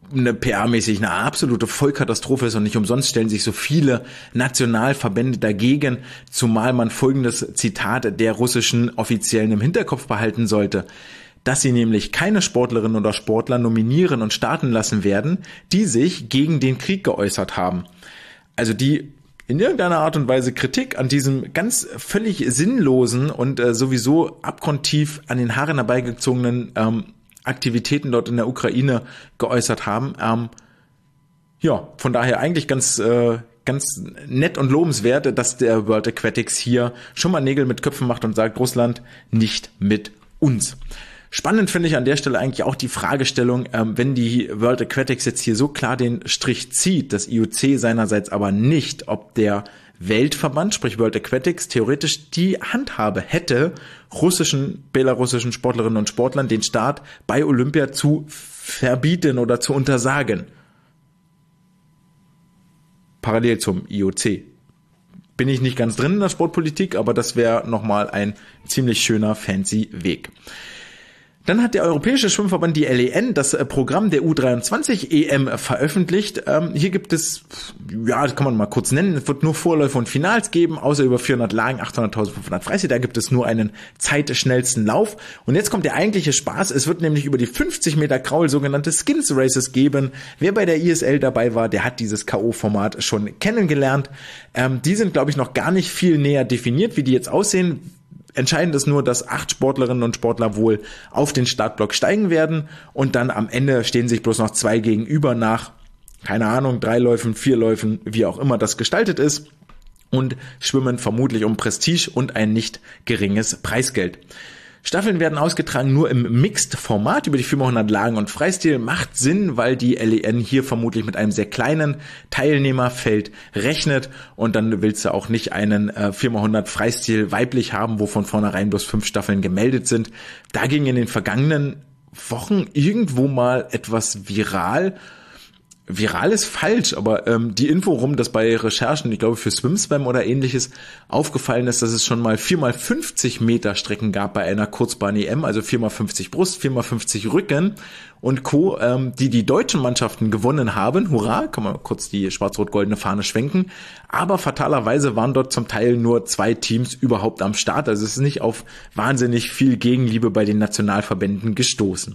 S1: eine P R-mäßig eine absolute Vollkatastrophe ist und nicht umsonst stellen sich so viele Nationalverbände dagegen, zumal man folgendes Zitat der russischen Offiziellen im Hinterkopf behalten sollte, dass sie nämlich keine Sportlerinnen oder Sportler nominieren und starten lassen werden, die sich gegen den Krieg geäußert haben. Also die in irgendeiner Art und Weise Kritik an diesem ganz völlig sinnlosen und äh, sowieso abgrundtief an den Haaren herbeigezogenen ähm, Aktivitäten dort in der Ukraine geäußert haben. Ähm, ja, von daher eigentlich ganz äh, ganz nett und lobenswert, dass der World Aquatics hier schon mal Nägel mit Köpfen macht und sagt, Russland nicht mit uns. Spannend finde ich an der Stelle eigentlich auch die Fragestellung, ähm, wenn die World Aquatics jetzt hier so klar den Strich zieht, das I O C seinerseits aber nicht, ob der Weltverband, sprich World Aquatics, theoretisch die Handhabe hätte, russischen, belarussischen Sportlerinnen und Sportlern den Start bei Olympia zu verbieten oder zu untersagen. Parallel zum I O C. Bin ich nicht ganz drin in der Sportpolitik, aber das wäre nochmal ein ziemlich schöner, fancy Weg. Dann hat der Europäische Schwimmverband, die L E N, das Programm der U dreiundzwanzig E M veröffentlicht. Ähm, hier gibt es, ja, das kann man mal kurz nennen, es wird nur Vorläufe und Finals geben, außer über vierhundert Lagen, achthunderttausendfünfhundert Freistil, da gibt es nur einen zeitschnellsten Lauf. Und jetzt kommt der eigentliche Spaß, es wird nämlich über die fünfzig Meter Kraul sogenannte Skins Races geben. Wer bei der I S L dabei war, der hat dieses K O-Format schon kennengelernt. Ähm, die sind, glaube ich, noch gar nicht viel näher definiert, wie die jetzt aussehen. Entscheidend ist nur, dass acht Sportlerinnen und Sportler wohl auf den Startblock steigen werden und dann am Ende stehen sich bloß noch zwei gegenüber nach, keine Ahnung, drei Läufen, vier Läufen, wie auch immer das gestaltet ist und schwimmen vermutlich um Prestige und ein nicht geringes Preisgeld. Staffeln werden ausgetragen nur im Mixed-Format über die vierhundert Lagen und Freistil. Macht Sinn, weil die L E N hier vermutlich mit einem sehr kleinen Teilnehmerfeld rechnet und dann willst du auch nicht einen äh, vierhundert Freistil weiblich haben, wo von vornherein bloß fünf Staffeln gemeldet sind. Da ging in den vergangenen Wochen irgendwo mal etwas viral. Viral ist falsch, aber ähm, die Info rum, dass bei Recherchen, ich glaube für SwimSpam oder ähnliches, aufgefallen ist, dass es schon mal vier mal fünfzig Meter Strecken gab bei einer Kurzbahn-E M, also vier mal fünfzig Brust, vier mal fünfzig Rücken und Co., ähm, die die deutschen Mannschaften gewonnen haben. Hurra, kann man kurz die schwarz-rot-goldene Fahne schwenken. Aber fatalerweise waren dort zum Teil nur zwei Teams überhaupt am Start. Also es ist nicht auf wahnsinnig viel Gegenliebe bei den Nationalverbänden gestoßen.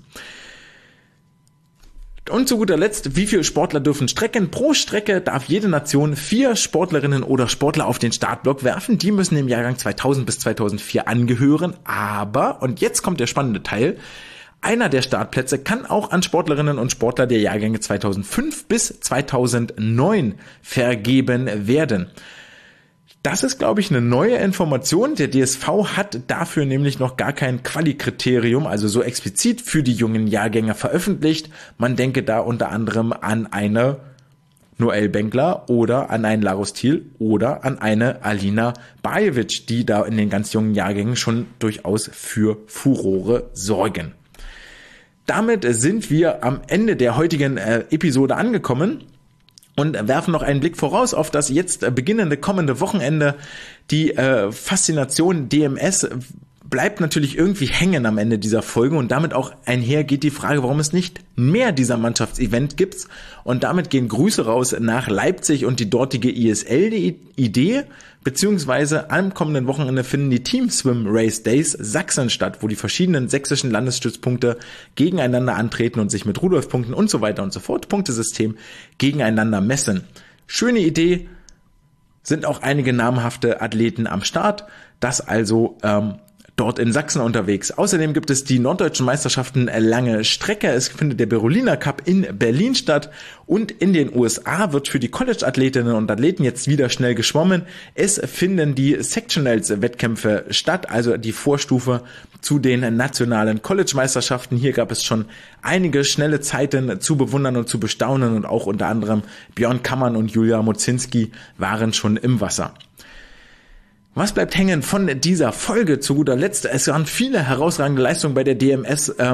S1: Und zu guter Letzt, wie viele Sportler dürfen strecken? Pro Strecke darf jede Nation vier Sportlerinnen oder Sportler auf den Startblock werfen. Die müssen im Jahrgang zweitausend bis zweitausendvier angehören. Aber, und jetzt kommt der spannende Teil, einer der Startplätze kann auch an Sportlerinnen und Sportler der Jahrgänge zweitausendfünf bis zweitausendneun vergeben werden. Das ist, glaube ich, eine neue Information. Der D S V hat dafür nämlich noch gar kein Quali-Kriterium, also so explizit für die jungen Jahrgänge veröffentlicht. Man denke da unter anderem an eine Noel Benkler oder an einen Larus Thiel oder an eine Alina Bajevic, die da in den ganz jungen Jahrgängen schon durchaus für Furore sorgen. Damit sind wir am Ende der heutigen äh, Episode angekommen. Und werfen noch einen Blick voraus auf das jetzt beginnende kommende Wochenende. Die äh, Faszination D M S bleibt natürlich irgendwie hängen am Ende dieser Folge und damit auch einhergeht die Frage, warum es nicht mehr dieser Mannschaftsevent gibt. Und damit gehen Grüße raus nach Leipzig und die dortige I S L. Die Idee, beziehungsweise am kommenden Wochenende finden die Team Swim Race Days Sachsen statt, wo die verschiedenen sächsischen Landesstützpunkte gegeneinander antreten und sich mit Rudolf-Punkten und so weiter und so fort, Punktesystem, gegeneinander messen. Schöne Idee, sind auch einige namhafte Athleten am Start, das also ähm, dort in Sachsen unterwegs. Außerdem gibt es die norddeutschen Meisterschaften lange Strecke. Es findet der Berolina Cup in Berlin statt und in den U S A wird für die College-Athletinnen und Athleten jetzt wieder schnell geschwommen. Es finden die Sectionals-Wettkämpfe statt, also die Vorstufe zu den nationalen College-Meisterschaften. Hier gab es schon einige schnelle Zeiten zu bewundern und zu bestaunen und auch unter anderem Björn Kammern und Julia Mozinski waren schon im Wasser. Was bleibt hängen von dieser Folge zu guter Letzt? Es waren viele herausragende Leistungen bei der D M S ähm,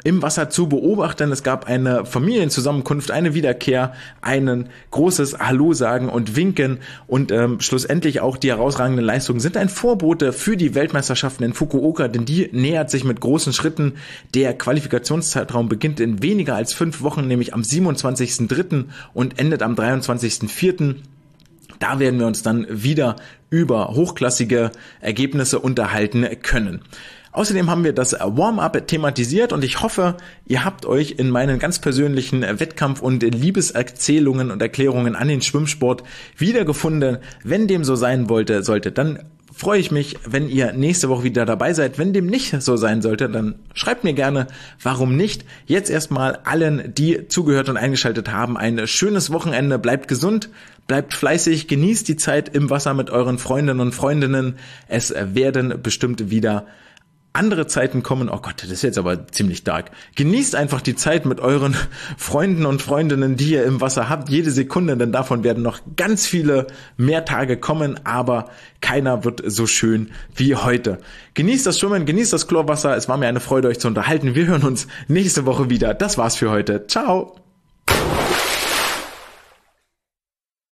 S1: im Wasser zu beobachten. Es gab eine Familienzusammenkunft, eine Wiederkehr, ein großes Hallo sagen und winken und ähm, schlussendlich auch die herausragenden Leistungen sind ein Vorbote für die Weltmeisterschaften in Fukuoka, denn die nähert sich mit großen Schritten. Der Qualifikationszeitraum beginnt in weniger als fünf Wochen, nämlich am siebenundzwanzigsten dritten und endet am dreiundzwanzigsten vierten Da werden wir uns dann wieder über hochklassige Ergebnisse unterhalten können. Außerdem haben wir das Warm-up thematisiert und ich hoffe, ihr habt euch in meinen ganz persönlichen Wettkampf- und Liebeserzählungen und Erklärungen an den Schwimmsport wiedergefunden. Wenn dem so sein wollte, sollte, dann freue ich mich, wenn ihr nächste Woche wieder dabei seid. Wenn dem nicht so sein sollte, dann schreibt mir gerne, warum nicht. Jetzt erstmal allen, die zugehört und eingeschaltet haben, ein schönes Wochenende. Bleibt gesund, bleibt fleißig, genießt die Zeit im Wasser mit euren Freundinnen und Freundinnen. Es werden bestimmt wieder andere Zeiten kommen. Oh Gott, das ist jetzt aber ziemlich dark. Genießt einfach die Zeit mit euren Freunden und Freundinnen, die ihr im Wasser habt. Jede Sekunde, denn davon werden noch ganz viele mehr Tage kommen, aber keiner wird so schön wie heute. Genießt das Schwimmen, genießt das Chlorwasser. Es war mir eine Freude, euch zu unterhalten. Wir hören uns nächste Woche wieder. Das war's für heute. Ciao!